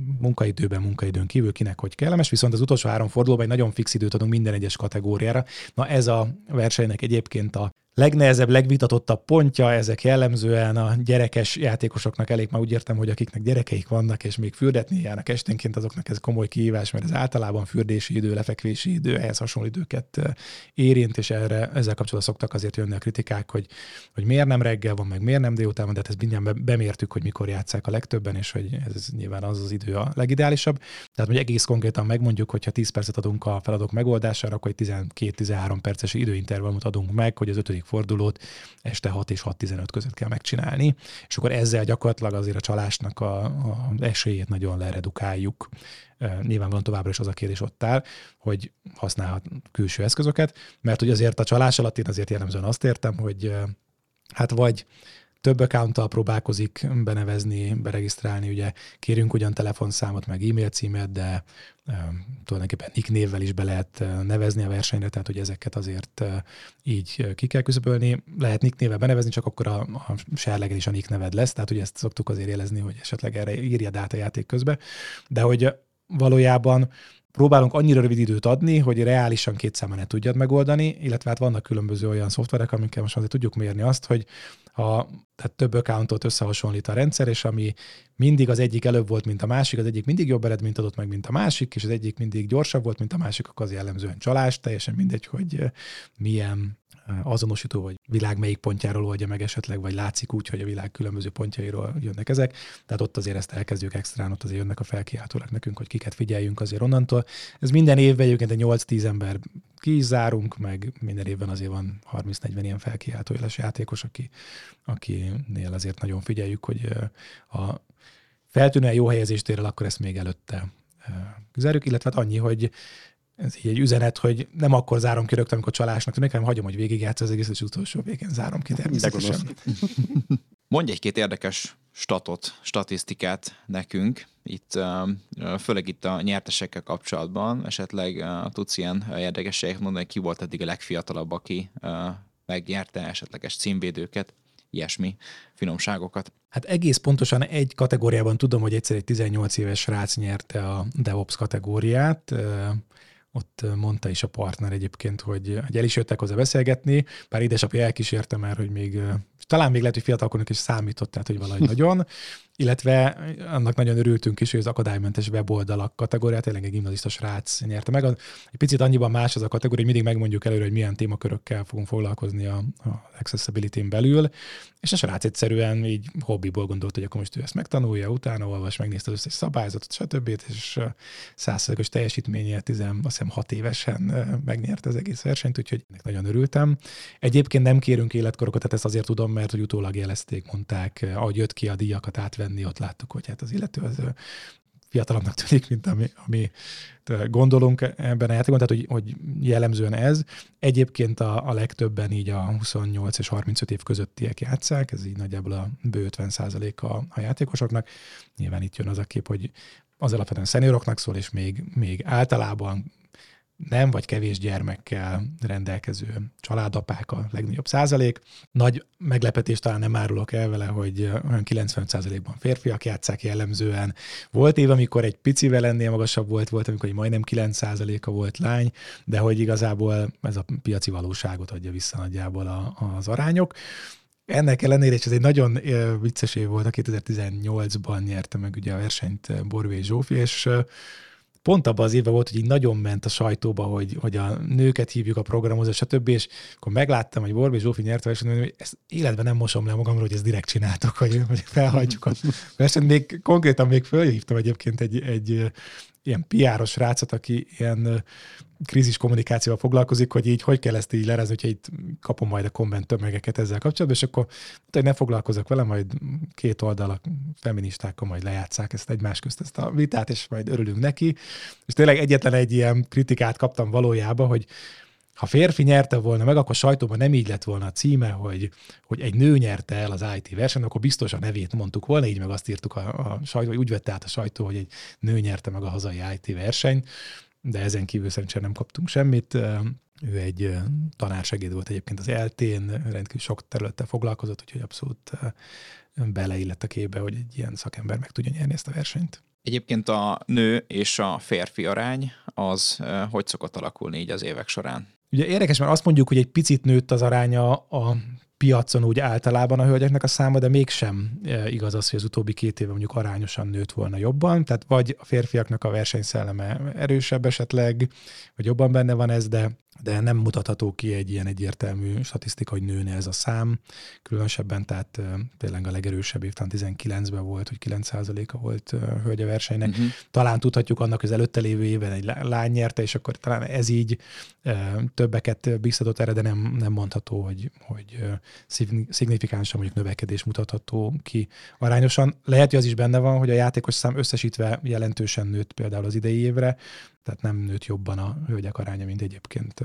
munkaidőn kívül kinek hogy kellemes, viszont az utolsó 3 fordulóban egy nagyon fix időt adunk minden egyes kategóriára. Na ez a versenynek egyébként a legnehezebb, legvitatottabb pontja, ezek jellemzően a gyerekes játékosoknak elég, már úgy értem, hogy akiknek gyerekeik vannak, és még fürdetni járnak esténként, azoknak ez komoly kihívás, mert ez általában fürdési idő, lefekvési idő, ehhez hasonló időket érint, és ezzel kapcsolatban szoktak azért jönni a kritikák, hogy miért nem reggel van, meg miért nem délután van, de hát ezt mindjárt bemértük, hogy mikor játsszák a legtöbben, és hogy ez nyilván az idő a legideálisabb. Tehát, hogy egész konkrétan megmondjuk, hogyha 10 percet adunk a feladatok megoldására, akkor egy 12-13 perces időintervallumot adunk meg, hogy az 5. fordulót este 6 és 6:15 között kell megcsinálni, és akkor ezzel gyakorlatilag azért a csalásnak a esélyét nagyon leredukáljuk. Nyilvánvalóan továbbra is az a kérdés ott áll, hogy használhat külső eszközöket, mert hogy azért a csalás alatt én azért jellemzően azt értem, hogy hát vagy több accounttal próbálkozik benevezni, beregisztrálni, ugye kérünk ugyan telefonszámot, meg e-mail címet, de tulajdonképpen nick névvel is be lehet nevezni a versenyre, tehát hogy ezeket azért így ki kell küszöbölni. Lehet nick névvel benevezni, csak akkor a serlegen is a nick neved lesz, tehát hogy ezt szoktuk azért jelezni, hogy esetleg erre írja data játék közben, de hogy valójában próbálunk annyira rövid időt adni, hogy reálisan 2 számban ne tudjad megoldani, illetve hát vannak különböző olyan szoftverek, amikkel most azért tudjuk mérni azt, hogy tehát több accountot összehasonlít a rendszer, és ami mindig az egyik előbb volt, mint a másik, az egyik mindig jobb eredményt adott meg, mint a másik, és az egyik mindig gyorsabb volt, mint a másik, akkor az jellemzően csalás, teljesen mindegy, hogy milyen azonosító, vagy világ melyik pontjáról oldja meg esetleg, vagy látszik úgy, hogy a világ különböző pontjairól jönnek ezek. Tehát ott azért ezt elkezdjük extrán, ott azért jönnek a felkiáltólag nekünk, hogy kiket figyeljünk azért onnantól. Ez minden évben egyébként egy 8-10 ember ki is zárunk, meg minden évben azért van 30-40 ilyen felkiáltójeles játékos, akinél azért nagyon figyeljük, hogy a feltűnően jó helyezést ér el, akkor ezt még előtte kizárjuk, illetve hát annyi, hogy ez így egy üzenet, hogy nem akkor zárom ki rögtön, amikor csalásnak tűnik, hanem hagyom, hogy végigjátsz az egész, és utolsó végén zárom ki természetesen. Mondj egy-két érdekes statisztikát nekünk, főleg itt a nyertesekkel kapcsolatban, esetleg tudsz ilyen érdekességeket mondani, ki volt eddig a legfiatalabb, aki megnyerte esetleges címvédőket, ilyesmi finomságokat. Hát egész pontosan egy kategóriában tudom, hogy egyszer egy 18 éves srác nyerte a DevOps kategóriát. Ott mondta is a partner egyébként, hogy el is jöttek hozzá beszélgetni, bár édesapja elkísérte már, hogy még talán még lehet, hogy fiatalkornak is számított, tehát hogy valahogy nagyon, illetve annak nagyon örültünk is, hogy az akadálymentes weboldalak kategóriát tényleg egy gimnazista srác nyerte meg. Egy picit annyiban más az a kategória, hogy mindig megmondjuk előre, hogy milyen témakörökkel fogunk foglalkozni a accessibility-n belül, és a srác egyszerűen így hobbiból gondolt, hogy akkor most ő ezt megtanulja, utána olvas, megnézte az összes szabályzatot, stb. És 100%-os teljesítménye 6 évesen megnyerte az egész versenyt, úgyhogy nagyon örültem. Egyébként nem kérünk életkorokat, tehát ezt azért tudom, mert hogy utólag jelezték, mondták, ahogy jött ki a díjakat átvenni, ott láttuk, hogy hát az illető az fiatalabbnak tűnik, mint ami gondolunk ebben a játékban, tehát hogy jellemzően ez. Egyébként a legtöbben így a 28 és 35 év közöttiek játsszák, ez így nagyjából a bő 50% a játékosoknak. Nyilván itt jön az a kép, hogy az alapvetően szenioroknak szól, és még általában nem vagy kevés gyermekkel rendelkező családapák a legnagyobb százalék. Nagy meglepetés talán nem árulok el vele, hogy olyan 95%-ban férfiak játsszák jellemzően. Volt év, amikor egy picivel ennél magasabb volt, amikor majdnem 9%-a volt lány, de hogy igazából ez a piaci valóságot adja vissza nagyjából az arányok. Ennek ellenére, és ez egy nagyon vicces év volt, a 2018-ban nyerte meg ugye a versenyt Borbély Zsófi, és pont abban az évben volt, hogy így nagyon ment a sajtóba, hogy a nőket hívjuk a programozás, stb. És akkor megláttam, hogy Borbély Zsófi nyerte a versenyt, hogy ezt életben nem mosom le magamról, hogy ezt direkt csináltok, hogy felhagyjuk a versenyt. Még konkrétan még fölhívtam egyébként egy ilyen PR-os srácot, aki ilyen krízis kommunikációval foglalkozik, hogy így hogy kell ezt így lerezni, hogyha itt kapom majd a komment tömegeket ezzel kapcsolatban, és akkor hogy ne foglalkozok vele, majd 2 oldalak feministákkal majd lejátszák ezt egymás közt ezt a vitát, és majd örülünk neki. És tényleg egyetlen egy ilyen kritikát kaptam valójában, hogy ha férfi nyerte volna meg, akkor sajtóban nem így lett volna a címe, hogy egy nő nyerte el az IT versenyt, akkor biztos a nevét mondtuk volna, így meg azt írtuk a sajtó, vagy úgy vette át a sajtó, hogy egy nő nyerte meg a hazai IT versenyt, de ezen kívül szerintem nem kaptunk semmit. Ő egy tanársegéd volt egyébként az ELTE-n, rendkívül sok területtel foglalkozott, úgyhogy abszolút beleillett a képbe, hogy egy ilyen szakember meg tudja nyerni ezt a versenyt. Egyébként a nő és a férfi arány az hogy szokott alakulni így az évek során? Ugye érdekes, mert azt mondjuk, hogy egy picit nőtt az aránya a piacon úgy általában a hölgyeknek a száma, de mégsem igaz az, hogy az utóbbi 2 évben mondjuk arányosan nőtt volna jobban, tehát vagy a férfiaknak a versenyszelleme erősebb esetleg, vagy jobban benne van ez, de nem mutatható ki egy ilyen egyértelmű statisztika, hogy nőne ez a szám. Különösebben, tehát tényleg a legerősebb év, talán 19-ben volt, hogy 9%-a volt hölgy a versenynek. Uh-huh. Talán tudhatjuk annak, hogy az előtte lévő évben egy lány nyerte, és akkor talán ez így többeket biztatott erre, de nem mondható, hogy szignifikánsan mondjuk növekedés mutatható ki arányosan. Lehet, hogy az is benne van, hogy a játékos szám összesítve jelentősen nőtt például az idei évre, tehát nem nőtt jobban a hölgyek aránya, mint egyébként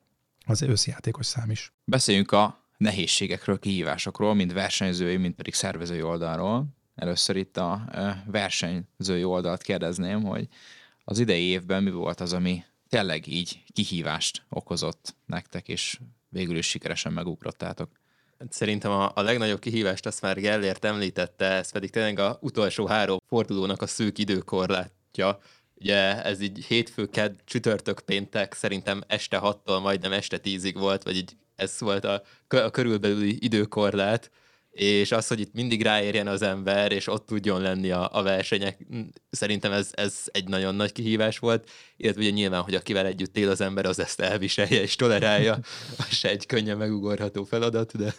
az összjátékos szám is. Beszéljünk a nehézségekről, kihívásokról, mind versenyzői, mind pedig szervezői oldalról. Először itt a versenyzői oldalt kérdezném, hogy az idei évben mi volt az, ami tényleg így kihívást okozott nektek, és végül is sikeresen megugrottátok? Szerintem a legnagyobb kihívást azt már Gellért említette, ez pedig tényleg az utolsó 3 fordulónak a szűk időkorlátja. Ugye ez így hétfő, kedd, csütörtök, péntek, szerintem este 6-tól majdnem este 10-ig volt, vagy így ez volt a körülbelüli időkorlát, és az, hogy itt mindig ráérjen az ember, és ott tudjon lenni a versenyek, szerintem ez egy nagyon nagy kihívás volt, illetve ugye nyilván, hogy akivel együtt él az ember, az ezt elviselje és tolerálja, az se egy könnyen megugorható feladat, de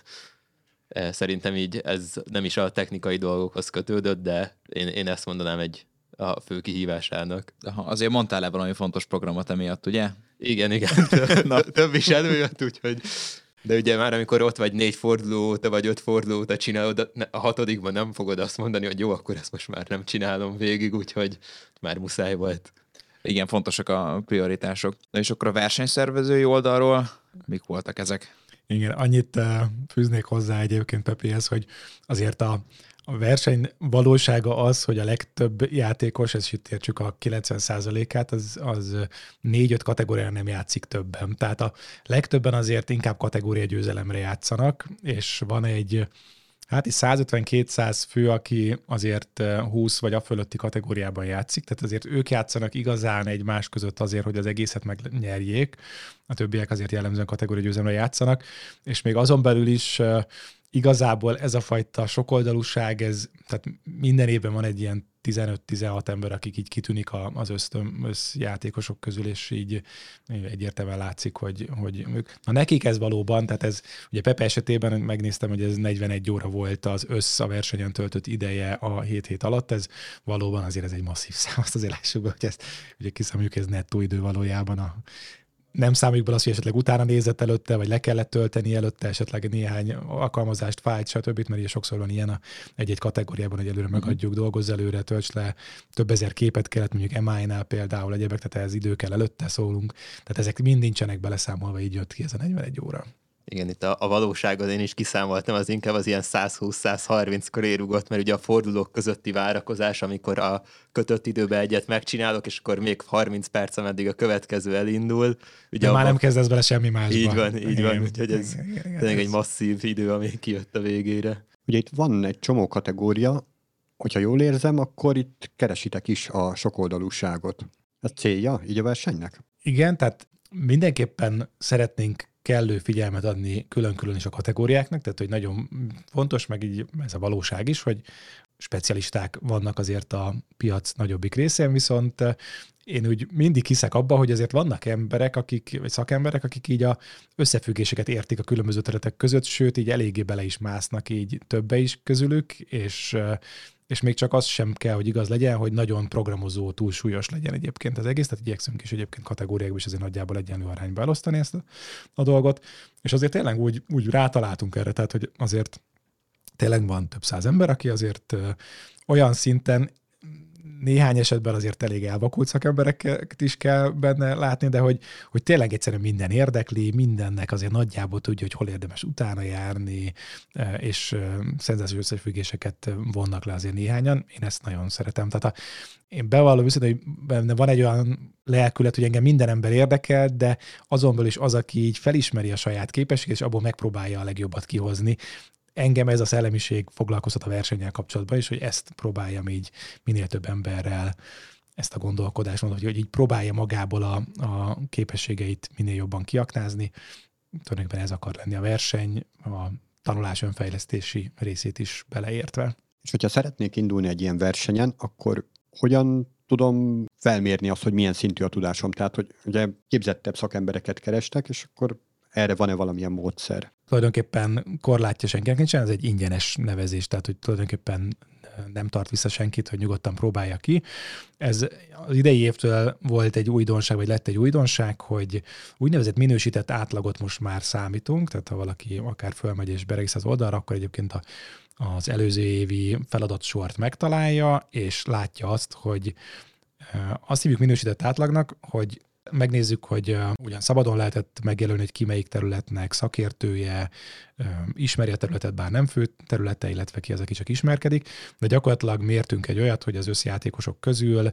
szerintem így ez nem is a technikai dolgokhoz kötődött, de én ezt mondanám a fő kihívásának. Azért mondtál-e valami fontos programot emiatt, ugye? Igen, több is előjött, úgyhogy... De ugye már amikor ott vagy 4 forduló óta, vagy 5 forduló óta csinálod, a 6-ban nem fogod azt mondani, hogy jó, akkor ezt most már nem csinálom végig, úgyhogy már muszáj volt. Igen, fontosak a prioritások. Na és akkor a versenyszervezői oldalról mik voltak ezek? Igen, annyit fűznék hozzá egyébként Pepéhez, hogy azért a verseny valósága az, hogy a legtöbb játékos, ezt itt értsük a 90%-át, az 4-5 kategóriára nem játszik többen. Tehát a legtöbben azért inkább kategória győzelemre játszanak, és van egy 150-200 fő, aki azért 20 vagy a fölötti kategóriában játszik, tehát azért ők játszanak igazán egymás között azért, hogy az egészet megnyerjék. A többiek azért jellemzően kategória győzelemre játszanak, és még azon belül is igazából ez a fajta sokoldalúság, tehát minden évben van egy ilyen 15-16 ember, akik így kitűnik az összjátékosok közül, és így egyértelműen látszik, hogy ők... Na nekik ez valóban, tehát ez ugye Pepe esetében megnéztem, hogy ez 41 óra volt az a versenyen töltött ideje a 7 hét alatt, ez valóban azért ez egy masszív szám, azt azért lássuk be, hogy ezt ugye kiszámoljuk, ez nettó idő valójában nem számoljuk bele azt, hogy esetleg utána nézett előtte, vagy le kellett tölteni előtte, esetleg néhány alkalmazást, fájlt, stb., mert ugye sokszor van ilyen egy-egy kategóriában, hogy előre megadjuk, dolgozz előre, tölts le, több ezer képet kellett, mondjuk MI-nál például egyébek, tehát ez idő kell előtte, szólunk. Tehát ezek mind nincsenek beleszámolva, így jött ki ez a 41 óra. Igen, itt a valóságot én is kiszámoltam, az inkább az ilyen 120-130-kor érugott, mert ugye a fordulók közötti várakozás, amikor a kötött időben egyet megcsinálok, és akkor még 30 perc, ameddig a következő elindul. Ugye már nem kezdesz bele semmi másba. Így van, úgyhogy ez tényleg egy masszív idő, ami kijött a végére. Ugye itt van egy csomó kategória, hogyha jól érzem, akkor itt keresitek is a sokoldalúságot. Ez célja így a versenynek? Igen, tehát mindenképpen szeretnénk kellő figyelmet adni külön-külön is a kategóriáknak, tehát hogy nagyon fontos, meg így ez a valóság is, hogy specialisták vannak azért a piac nagyobbik részén, viszont én úgy mindig hiszek abba, hogy azért vannak emberek, vagy szakemberek, akik így a összefüggéseket értik a különböző területek között, sőt, így eléggé bele is másznak így többe is közülük, és még csak az sem kell, hogy igaz legyen, hogy nagyon programozó, túlsúlyos legyen egyébként az egész, tehát igyekszünk is egyébként kategóriákban is azért nagyjából egyenlő arányba elosztani ezt a dolgot, és azért tényleg úgy rátaláltunk erre, tehát hogy azért tényleg van több száz ember, aki azért olyan szinten néhány esetben azért elég elvakult szakembereket is kell benne látni, de hogy tényleg egyszerűen minden érdekli, mindennek azért nagyjából tudja, hogy hol érdemes utána járni, és szenzációs összefüggéseket vonnak le azért néhányan. Én ezt nagyon szeretem. Tehát én bevallom őszintén, hogy benne van egy olyan lelkület, hogy engem minden ember érdekel, de azon belül is az, aki így felismeri a saját képességet, és abból megpróbálja a legjobbat kihozni. Engem ez a szellemiség foglalkoztat a versennyel kapcsolatban is, hogy ezt próbáljam így minél több emberrel, ezt a gondolkodást, hogy így próbálja magából a képességeit minél jobban kiaknázni. Tulajdonképpen ez akar lenni a verseny, a tanulás önfejlesztési részét is beleértve. És hogyha szeretnék indulni egy ilyen versenyen, akkor hogyan tudom felmérni azt, hogy milyen szintű a tudásom? Tehát, hogy ugye képzettebb szakembereket kerestek, és akkor erre van-e valamilyen módszer? Tulajdonképpen korlátja senkinek nincsen, ez egy ingyenes nevezés, tehát hogy tulajdonképpen nem tart vissza senkit, hogy nyugodtan próbálja ki. Ez az idei évtől volt egy újdonság, vagy lett egy újdonság, hogy úgynevezett minősített átlagot most már számítunk, tehát ha valaki akár fölmegy és beregisztrál az oldalra, akkor egyébként az előző évi feladatsort megtalálja, és látja azt, hogy azt hívjuk minősített átlagnak, hogy megnézzük, hogy ugyan szabadon lehetett megjelölni, hogy ki melyik területnek szakértője, ismeri a területet, bár nem fő területe, illetve ki az, aki csak ismerkedik, de gyakorlatilag mértünk egy olyat, hogy az összjátékosok közül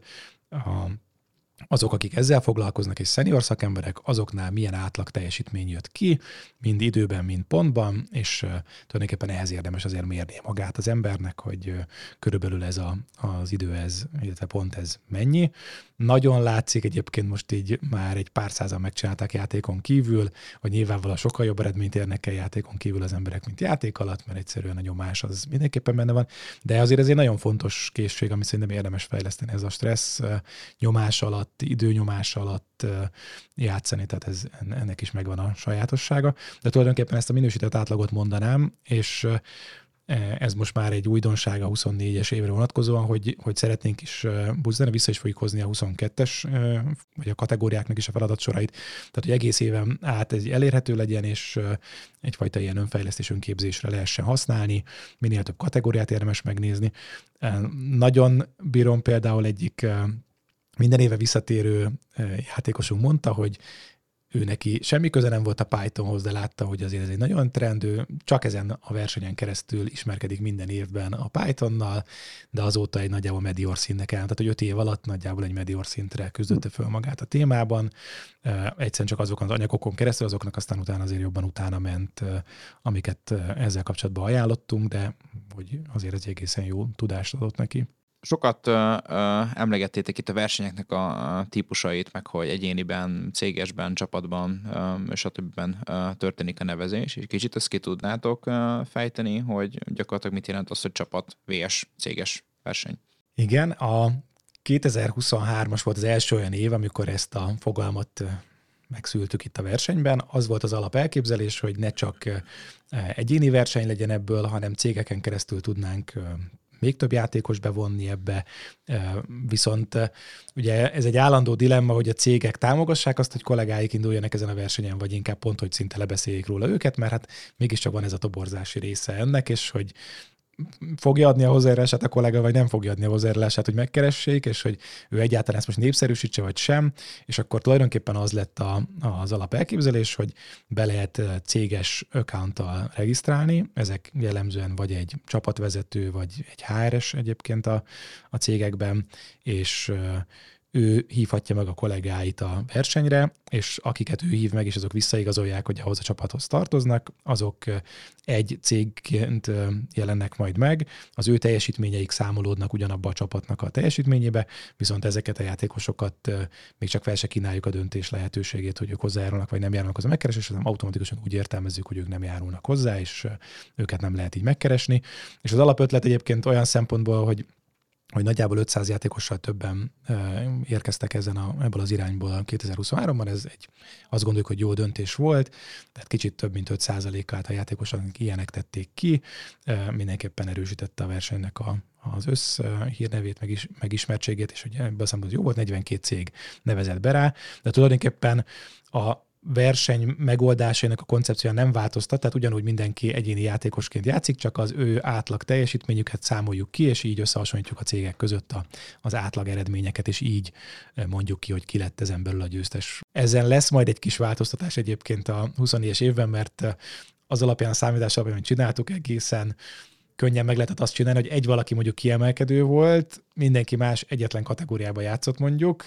azok, akik ezzel foglalkoznak, és szenior szakemberek, azoknál milyen átlag teljesítmény jött ki, mind időben, mind pontban, és tulajdonképpen ehhez érdemes azért mérni magát az embernek, hogy körülbelül ez az idő, illetve pont ez mennyi. Nagyon látszik egyébként most így már egy pár százan megcsinálták játékon kívül, hogy nyilvánvalóan sokkal jobb eredményt érnek el játékon kívül az emberek, mint játék alatt, mert egyszerűen a nyomás az mindenképpen benne van, de azért ez egy nagyon fontos készség, amit szerintem érdemes fejleszteni, ez a stressz nyomás alatt, időnyomás alatt játszani, tehát ennek is megvan a sajátossága, de tulajdonképpen ezt a minősített átlagot mondanám, és ez most már egy újdonság a 24-es évre vonatkozóan, hogy szeretnénk is buzdítani, vissza is fogjuk hozni a 22-es, vagy a kategóriáknak is a feladatsorait, tehát hogy egész éven át ez elérhető legyen, és egyfajta ilyen önfejlesztés, önképzésre lehessen használni, minél több kategóriát érdemes megnézni. Nagyon bírom például egyik minden éve visszatérő játékosunk mondta, hogy ő neki semmi köze nem volt a Pythonhoz, de látta, hogy azért ez egy nagyon trend, csak ezen a versenyen keresztül ismerkedik minden évben a Pythonnal, de azóta egy nagyjából medior szintnek el. Tehát, hogy 5 év alatt nagyjából egy medior szintre küzdötte föl magát a témában. Egyszerűen csak azokon az anyagokon keresztül, azoknak aztán utána azért jobban utána ment, amiket ezzel kapcsolatban ajánlottunk, de hogy azért ez egészen jó tudást adott neki. Sokat emlegettétek itt a versenyeknek a típusait, meg hogy egyéniben, cégesben, csapatban, stb. Történik a nevezés, és kicsit ezt ki tudnátok fejteni, hogy gyakorlatilag mit jelent az, hogy csapat vs. céges verseny? Igen, a 2023-as volt az első olyan év, amikor ezt a fogalmat megszültük itt a versenyben. Az volt az alap elképzelés, hogy ne csak egyéni verseny legyen ebből, hanem cégeken keresztül tudnánk még több játékos bevonni ebbe, viszont ugye ez egy állandó dilemma, hogy a cégek támogassák azt, hogy kollégáik induljanak ezen a versenyen, vagy inkább pont, hogy szinte lebeszéljék róla őket, mert hát mégiscsak van ez a toborzási része ennek, és hogy fogja adni a hozzájárulását a kollega, vagy nem fogja adni a hozzájárulását, hogy megkeressék, és hogy ő egyáltalán ezt most népszerűsítse, vagy sem, és akkor tulajdonképpen az lett az alap elképzelés, hogy be lehet céges accounttal regisztrálni, ezek jellemzően vagy egy csapatvezető, vagy egy HRS egyébként a cégekben, és ő hívhatja meg a kollégáit a versenyre, és akiket ő hív meg, és azok visszaigazolják, hogy ahhoz a csapathoz tartoznak, azok egy cégként jelennek majd meg, az ő teljesítményeik számolódnak ugyanabba a csapatnak a teljesítményébe, viszont ezeket a játékosokat még csak fel se kínáljuk a döntés lehetőségét, hogy ők hozzájárulnak, vagy nem járulnak hozzá a megkereséshez, hanem automatikusan úgy értelmezzük, hogy ők nem járulnak hozzá, és őket nem lehet így megkeresni. És az alapötlet egyébként olyan szempontból, hogy nagyjából 500 játékossal többen érkeztek ebből az irányból 2023-ban, ez azt gondoljuk, hogy jó döntés volt, tehát kicsit több mint 5%-át a játékosoknak ilyenek tették ki, mindenképpen erősítette a versenynek az összhírnevét, megismertségét, és hogy ebből a szempontból jó volt, 42 cég nevezett be rá, de tulajdonképpen a verseny megoldásainak a koncepciója nem változtat, tehát ugyanúgy mindenki egyéni játékosként játszik, csak az ő átlag teljesítményüket számoljuk ki, és így összehasonlítjuk a cégek között az átlag eredményeket, és így mondjuk ki, hogy ki lett ezen belül a győztes. Ezen lesz majd egy kis változtatás egyébként a 24-es évben, mert az alapján, a számítás alapján, hogy csináltuk, egészen könnyen meg lehetett azt csinálni, hogy egy valaki mondjuk kiemelkedő volt, mindenki más egyetlen kategóriában játszott mondjuk,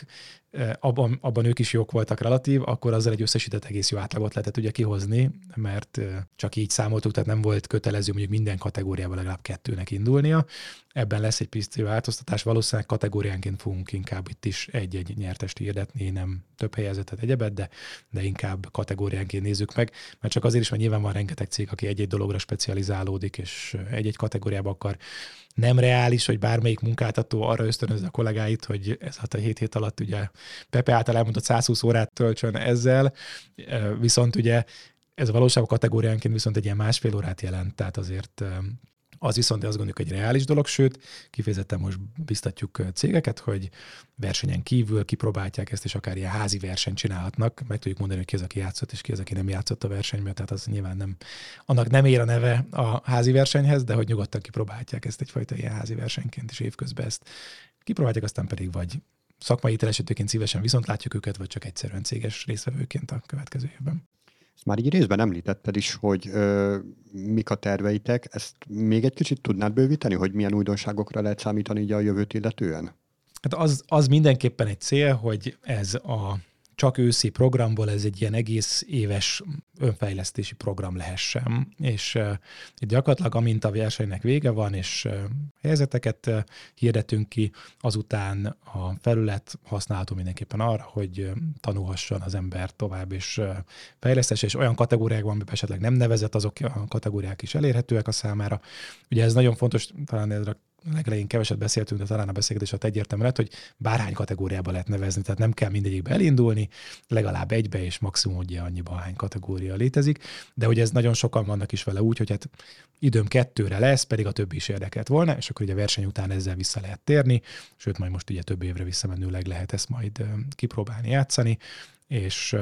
abban ők is jók voltak relatív, akkor azzal egy összesített egész jó átlagot lehetett ugye kihozni, mert csak így számoltuk, tehát nem volt kötelező mondjuk minden kategóriában legalább 2-nek indulnia. Ebben lesz egy pici változtatás, valószínűleg kategóriánként fogunk inkább itt is egy-egy nyertest hirdetni, nem több helyezetet, egyebet, de inkább kategóriánként nézzük meg, mert csak azért is, mert nyilván van rengeteg cég, aki egy-egy dologra specializálódik, és egy-egy kategóriába akar. Nem reális, hogy bármelyik munkáltató arra ösztönözze a kollégáit, hogy ez a 7 hét alatt ugye Pepe által elmondott 120 órát töltsön ezzel, viszont ugye ez a valóság kategóriánként viszont egy ilyen 1,5 órát jelent, tehát azért az viszont azt gondoljuk, hogy reális dolog, sőt, kifejezetten most biztatjuk cégeket, hogy versenyen kívül kipróbálják ezt, és akár ilyen házi versenyt csinálhatnak, meg tudjuk mondani, hogy ki az, aki játszott, és ki az, aki nem játszott a versenyben, tehát az nyilván nem, annak nem ér a neve a házi versenyhez, de hogy nyugodtan kipróbálják ezt egyfajta ilyen házi versenyként, és évközben ezt kipróbálják, aztán pedig vagy szakmai teljesítőként szívesen viszont látjuk őket, vagy csak egyszerűen céges résztvevőként a következő évben. Ezt már így részben említetted is, hogy mik a terveitek. Ezt még egy kicsit tudnád bővíteni, hogy milyen újdonságokra lehet számítani így a jövőt illetően? Hát az mindenképpen egy cél, hogy ez a csak őszi programból ez egy ilyen egész éves önfejlesztési program lehessen. És gyakorlatilag amint a versenynek vége van, és helyzeteket hirdetünk ki, azután a felület használható mindenképpen arra, hogy tanulhasson az ember tovább, és fejlesztése, és olyan kategóriákban, amiben esetleg nem nevezett, azok a kategóriák is elérhetőek a számára. Ugye ez nagyon fontos, talán erre legelején keveset beszéltünk, de talán a beszélgetés alatt egyértelmű lett, hogy bárhány kategóriába lehet nevezni, tehát nem kell mindegyikbe elindulni, legalább egybe, és maximum ugye annyiban hány kategória létezik, de ugye ez nagyon sokan vannak is vele úgy, hogy hát időm 2-re lesz, pedig a többi is érdekelt volna, és akkor ugye a verseny után ezzel vissza lehet térni, sőt majd most ugye több évre visszamenőleg lehet ezt majd kipróbálni, játszani, és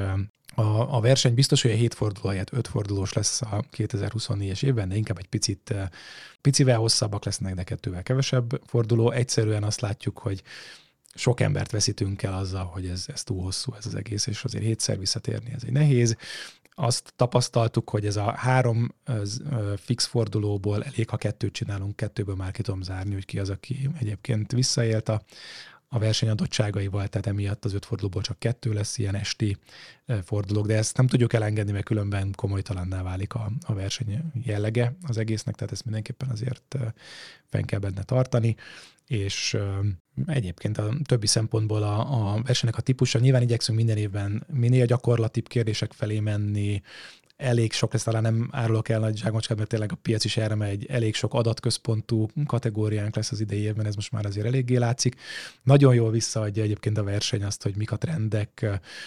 a verseny biztos, hogy a 7 forduló helyett 5 fordulós lesz a 2024-es évben, de inkább egy picivel hosszabbak lesznek, de 2-vel kevesebb forduló. Egyszerűen azt látjuk, hogy sok embert veszítünk el azzal, hogy ez túl hosszú ez az egész, és azért 7-szer visszatérni ez egy nehéz. Azt tapasztaltuk, hogy ez a 3 fix fordulóból elég, ha 2-t csinálunk, 2-ből már ki tudom zárni, hogy ki az, aki egyébként visszaélt a verseny adottságaival, tehát emiatt az 5 fordulóból csak 2 lesz ilyen esti fordulók, de ezt nem tudjuk elengedni, mert különben komolytalanná válik a verseny jellege az egésznek, tehát ezt mindenképpen azért fenn kell benne tartani, és egyébként a többi szempontból a versenynek a típusa, nyilván igyekszünk minden évben minél gyakorlatibb kérdések felé menni, elég sok lesz, talán nem árulok el nagy zsákmacskát, mert tényleg a piac is erre megy, elég sok adatközpontú kategóriánk lesz az idei évben, ez most már azért eléggé látszik. Nagyon jól visszaadja egyébként a verseny azt, hogy mik a trendek.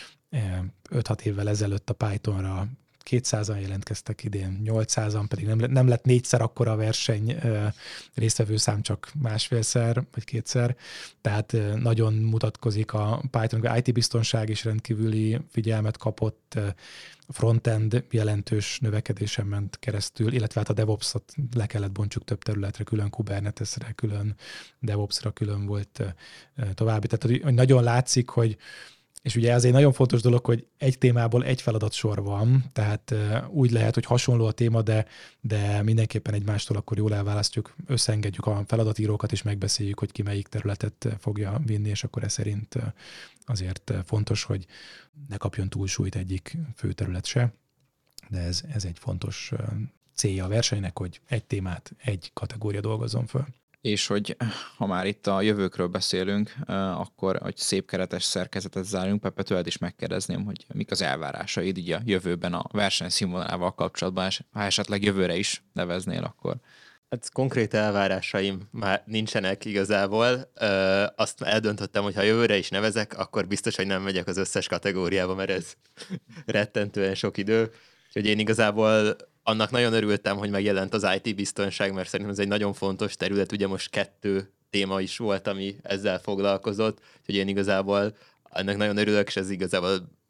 5-6 évvel ezelőtt a Pythonra 200-an jelentkeztek idén, 800-an, pedig nem lett 4-szer akkora a verseny résztvevő szám, csak 1,5-szer vagy 2-szer. Tehát nagyon mutatkozik a Python, IT biztonság is rendkívüli figyelmet kapott, frontend jelentős növekedésen ment keresztül, illetve hát a DevOps-ot le kellett bontsuk több területre, külön Kubernetesre, külön DevOps-ra külön volt további. Tehát hogy nagyon látszik, hogy és ugye ez egy nagyon fontos dolog, hogy egy témából egy feladatsor van, tehát úgy lehet, hogy hasonló a téma, de mindenképpen egymástól akkor jól elválasztjuk, összeengedjük a feladatírókat, és megbeszéljük, hogy ki melyik területet fogja vinni, és akkor ez szerint azért fontos, hogy ne kapjon túlsúlyt egyik főterület se, de ez egy fontos célja a versenynek, hogy egy témát, egy kategória dolgozzon föl. És hogy ha már itt a jövőkről beszélünk, akkor hogy szép keretes szerkezetet zárjunk, Pepe, tőled is megkérdezném, hogy mik az elvárásaid így a jövőben a versenyszínvonalával kapcsolatban, és ha esetleg jövőre is neveznél, akkor... Hát konkrét elvárásaim már nincsenek igazából. Azt eldöntöttem, hogy ha jövőre is nevezek, akkor biztos, hogy nem megyek az összes kategóriába, mert ez rettentően sok idő. Úgyhogy én igazából annak nagyon örültem, hogy megjelent az IT biztonság, mert szerintem ez egy nagyon fontos terület. Ugye most 2 téma is volt, ami ezzel foglalkozott. Úgyhogy én igazából ennek nagyon örülök, és ez igazából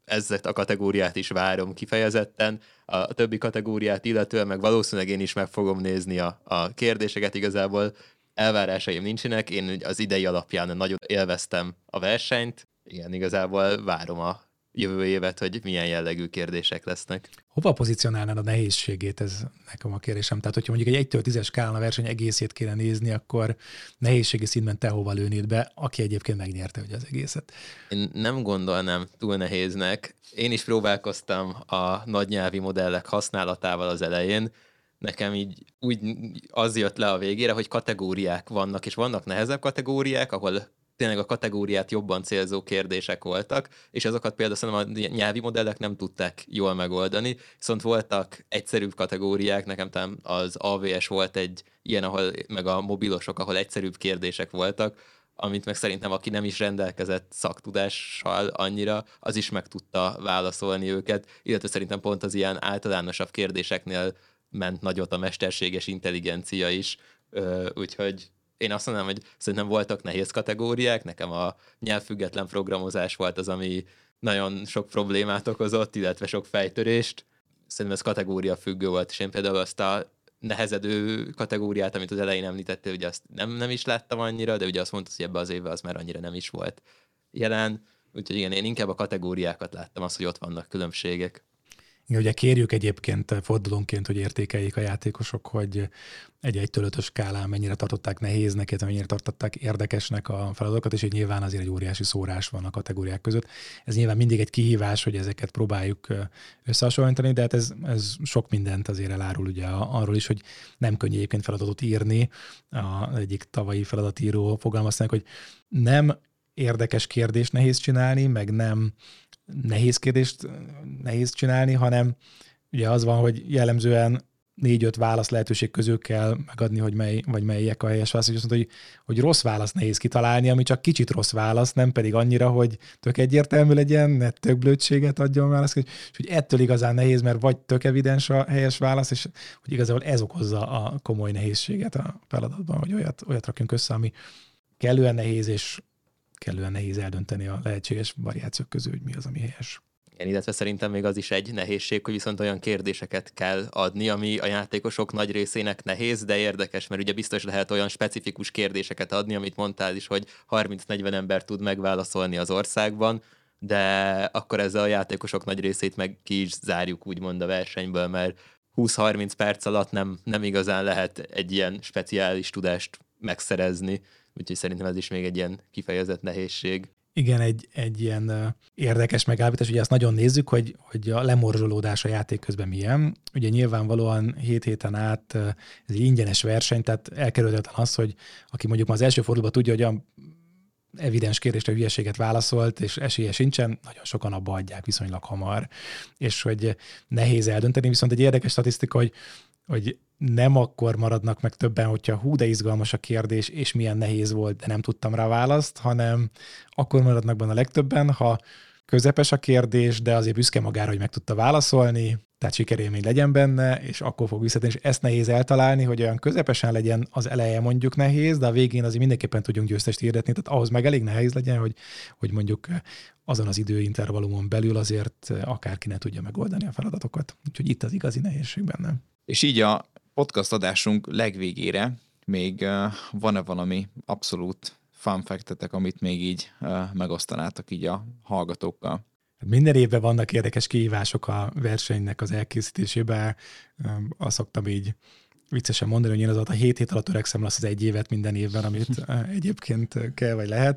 ezt a kategóriát is várom kifejezetten. A többi kategóriát illetően meg valószínűleg én is meg fogom nézni a kérdéseket, igazából elvárásaim nincsenek, én az idei alapján nagyon élveztem a versenyt, igen, igazából várom a jövő évet, hogy milyen jellegű kérdések lesznek. Hova pozícionálnád a nehézségét, ez nekem a kérdésem? Tehát, hogyha mondjuk egy 1-től 10-es skálán a verseny egészét kéne nézni, akkor nehézségi szintben te hova lőnéd be, aki egyébként megnyerte ugye az egészet? Én nem gondolnám túl nehéznek. Én is próbálkoztam a nagynyelvi modellek használatával az elején. Nekem így úgy az jött le a végére, hogy kategóriák vannak, és vannak nehezebb kategóriák, ahol tényleg a kategóriát jobban célzó kérdések voltak, és azokat például szerintem a nyelvi modellek nem tudták jól megoldani, viszont voltak egyszerűbb kategóriák, nekem talán az AVS volt egy ilyen, ahol meg a mobilosok, ahol egyszerűbb kérdések voltak, amit meg szerintem aki nem is rendelkezett szaktudással annyira, az is meg tudta válaszolni őket, illetve szerintem pont az ilyen általánosabb kérdéseknél ment nagyot a mesterséges intelligencia is, úgyhogy én azt mondanám, hogy szerintem voltak nehéz kategóriák, nekem a nyelvfüggetlen programozás volt az, ami nagyon sok problémát okozott, illetve sok fejtörést. Szerintem ez kategória függő volt, és én például azt a nehezedő kategóriát, amit az elején említettél, ugye azt nem is láttam annyira, de ugye azt mondtad, hogy ebbe az évben az már annyira nem is volt jelen. Úgyhogy igen, én inkább a kategóriákat láttam, azt, hogy ott vannak különbségek. Igen, ugye kérjük egyébként fordulónként, hogy értékeljék a játékosok, hogy egy 1-től 5-ös skálán mennyire tartották nehéznek, illetve mennyire tartották érdekesnek a feladatokat, és így nyilván azért egy óriási szórás van a kategóriák között. Ez nyilván mindig egy kihívás, hogy ezeket próbáljuk összehasonlítani, de hát ez sok mindent azért elárul ugye arról is, hogy nem könnyű egyébként feladatot írni. Az egyik tavalyi feladatíró fogalmazta, hogy nem érdekes kérdést nehéz csinálni, meg nem nehéz kérdést nehéz csinálni, hanem ugye az van, hogy jellemzően 4-5 válasz lehetőség közül kell megadni, hogy melyek a helyes válasz, és azt mondta, hogy rossz válasz nehéz kitalálni, ami csak kicsit rossz válasz, nem pedig annyira, hogy tök egyértelmű legyen, ne tök blödséget adjon válasz, és hogy ettől igazán nehéz, mert vagy tök evidens a helyes válasz, és hogy igazából ez okozza a komoly nehézséget a feladatban, hogy olyat rakjunk össze, ami kellően nehéz, és kellően nehéz eldönteni a lehetséges variációk közül, hogy mi az, ami helyes. Igen, illetve szerintem még az is egy nehézség, hogy viszont olyan kérdéseket kell adni, ami a játékosok nagy részének nehéz, de érdekes, mert ugye biztos lehet olyan specifikus kérdéseket adni, amit mondtál is, hogy 30-40 ember tud megválaszolni az országban, de akkor ezzel a játékosok nagy részét meg ki is zárjuk úgymond a versenyből, mert 20-30 perc alatt nem igazán lehet egy ilyen speciális tudást megszerezni, úgyhogy szerintem ez is még egy ilyen kifejezett nehézség. Igen, egy ilyen érdekes megállapítás, ugye azt nagyon nézzük, hogy a lemorzsolódás a játék közben milyen. Ugye nyilvánvalóan 7 héten át ez egy ingyenes verseny, tehát elkerülhetetlen az, hogy aki mondjuk már az első fordulóban tudja, hogy a evidens kérdésre hülyeséget válaszolt, és esélye sincsen, nagyon sokan abba adják viszonylag hamar. És hogy nehéz eldönteni, viszont egy érdekes statisztika, hogy nem akkor maradnak meg többen, hogyha hú, de izgalmas a kérdés, és milyen nehéz volt, de nem tudtam rá választ, hanem akkor maradnak benne a legtöbben, ha közepes a kérdés, de azért büszke magára, hogy meg tudta válaszolni, tehát sikerélmény legyen benne, és akkor fog visszatérni, és ezt nehéz eltalálni, hogy olyan közepesen legyen az eleje mondjuk nehéz, de a végén azért mindenképpen tudjunk győztest hirdetni, tehát ahhoz meg elég nehéz legyen, hogy mondjuk azon az időintervallumon belül azért akárki ne tudja megoldani a feladatokat. Úgyhogy itt az igazi nehézség benne. És így a podcast adásunk legvégére még van-e valami abszolút fun fact-etek, amit még így megosztanátok így a hallgatókkal? Minden évben vannak érdekes kihívások a versenynek az elkészítésében. Azt szoktam így viccesen mondani, hogy én az a 7 hét alatt törekszem lesz az 1 évet minden évben, amit egyébként kell vagy lehet.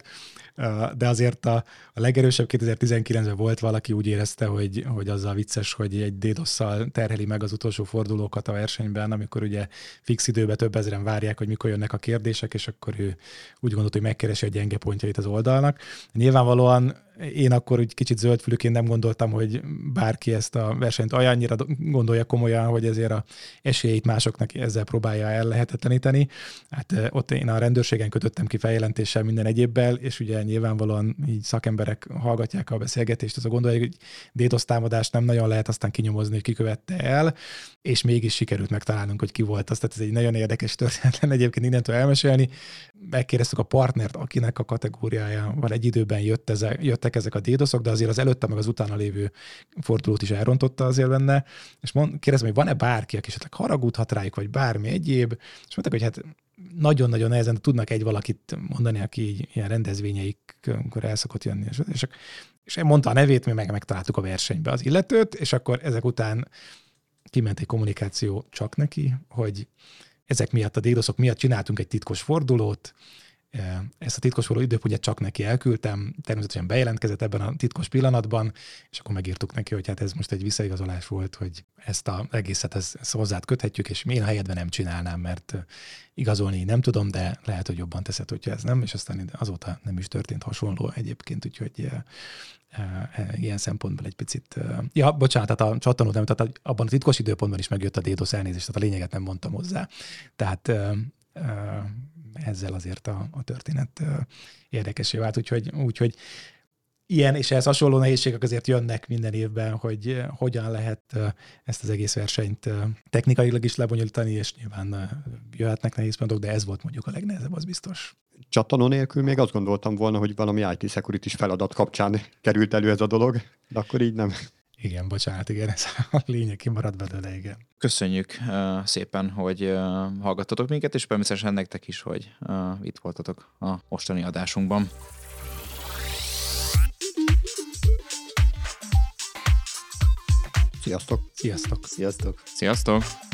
De azért a legerősebb 2019-ben volt valaki, úgy érezte, hogy azzal vicces, hogy egy DDoS-szal terheli meg az utolsó fordulókat a versenyben, amikor ugye fix időben több ezeren várják, hogy mikor jönnek a kérdések, és akkor ő úgy gondolt, hogy megkeresi a gyenge pontjait az oldalnak. Nyilvánvalóan én akkor úgy kicsit zöldfülűként nem gondoltam, hogy bárki ezt a versenyt olyannyira gondolja komolyan, hogy ezért a esélyeit másoknak ezzel próbálja ellehetetleníteni. Hát ott én a rendőrségen kötöttem ki feljelentéssel minden egyébbel, és ugye nyilvánvalóan így szakemberek hallgatják a beszélgetést, azon gondolják, hogy DDoS támadást nem nagyon lehet aztán kinyomozni, hogy ki követte el, és mégis sikerült megtalálnunk, hogy ki volt az. Tehát ez egy nagyon érdekes történet lenne egyébként innentől elmesélni. Megkérdeztük a partnert, akinek a kategóriája van egy időben jött jöttek ezek a DDoS-ok, de azért az előtte meg az utána lévő fordulót is elrontotta azért benne, és kérdezem, hogy van-e bárki, aki esetleg haragudhat rájuk, vagy bármi egyéb, és mondták, hogy hát nagyon-nagyon nehezen tudnak egy valakit mondani, aki ilyen rendezvényeikor el szokott jönni. És mondta a nevét, mi megtaláltuk a versenybe az illetőt, és akkor ezek után kiment egy kommunikáció csak neki, hogy ezek miatt, a DDoS-ok miatt csináltunk egy titkos fordulót, ezt a titkos forduló időpontját csak neki elküldtem, természetesen bejelentkezett ebben a titkos pillanatban, és akkor megírtuk neki, hogy hát ez most egy visszaigazolás volt, hogy ezt az egészet ezt hozzád köthetjük, és én a helyedben nem csinálnám, mert igazolni nem tudom, de lehet, hogy jobban teszed, hogyha ez nem, és aztán azóta nem is történt hasonló egyébként, úgyhogy ilyen szempontból egy picit... Ja, bocsánat, tehát a csattanót nem, tehát abban a titkos időpontban is megjött a DDoS, elnézést, tehát a lényeget nem mondtam hozzá. Tehát ezzel azért a történet érdekessé vált, úgyhogy ilyen és ehhez hasonló nehézségek azért jönnek minden évben, hogy hogyan lehet ezt az egész versenyt technikailag is lebonyolítani, és nyilván jöhetnek nehéz pontok, de ez volt mondjuk a legnehezebb, az biztos. Csattanó nélkül még azt gondoltam volna, hogy valami IT security feladat kapcsán került elő ez a dolog, de akkor így nem. Igen, bocsánat, igen, ez a lényeg kimaradt belőle, igen. Köszönjük szépen, hogy hallgattatok minket, és természetesen nektek is, hogy itt voltatok a mostani adásunkban. Sziasztok! Sziasztok! Sziasztok! Sziasztok!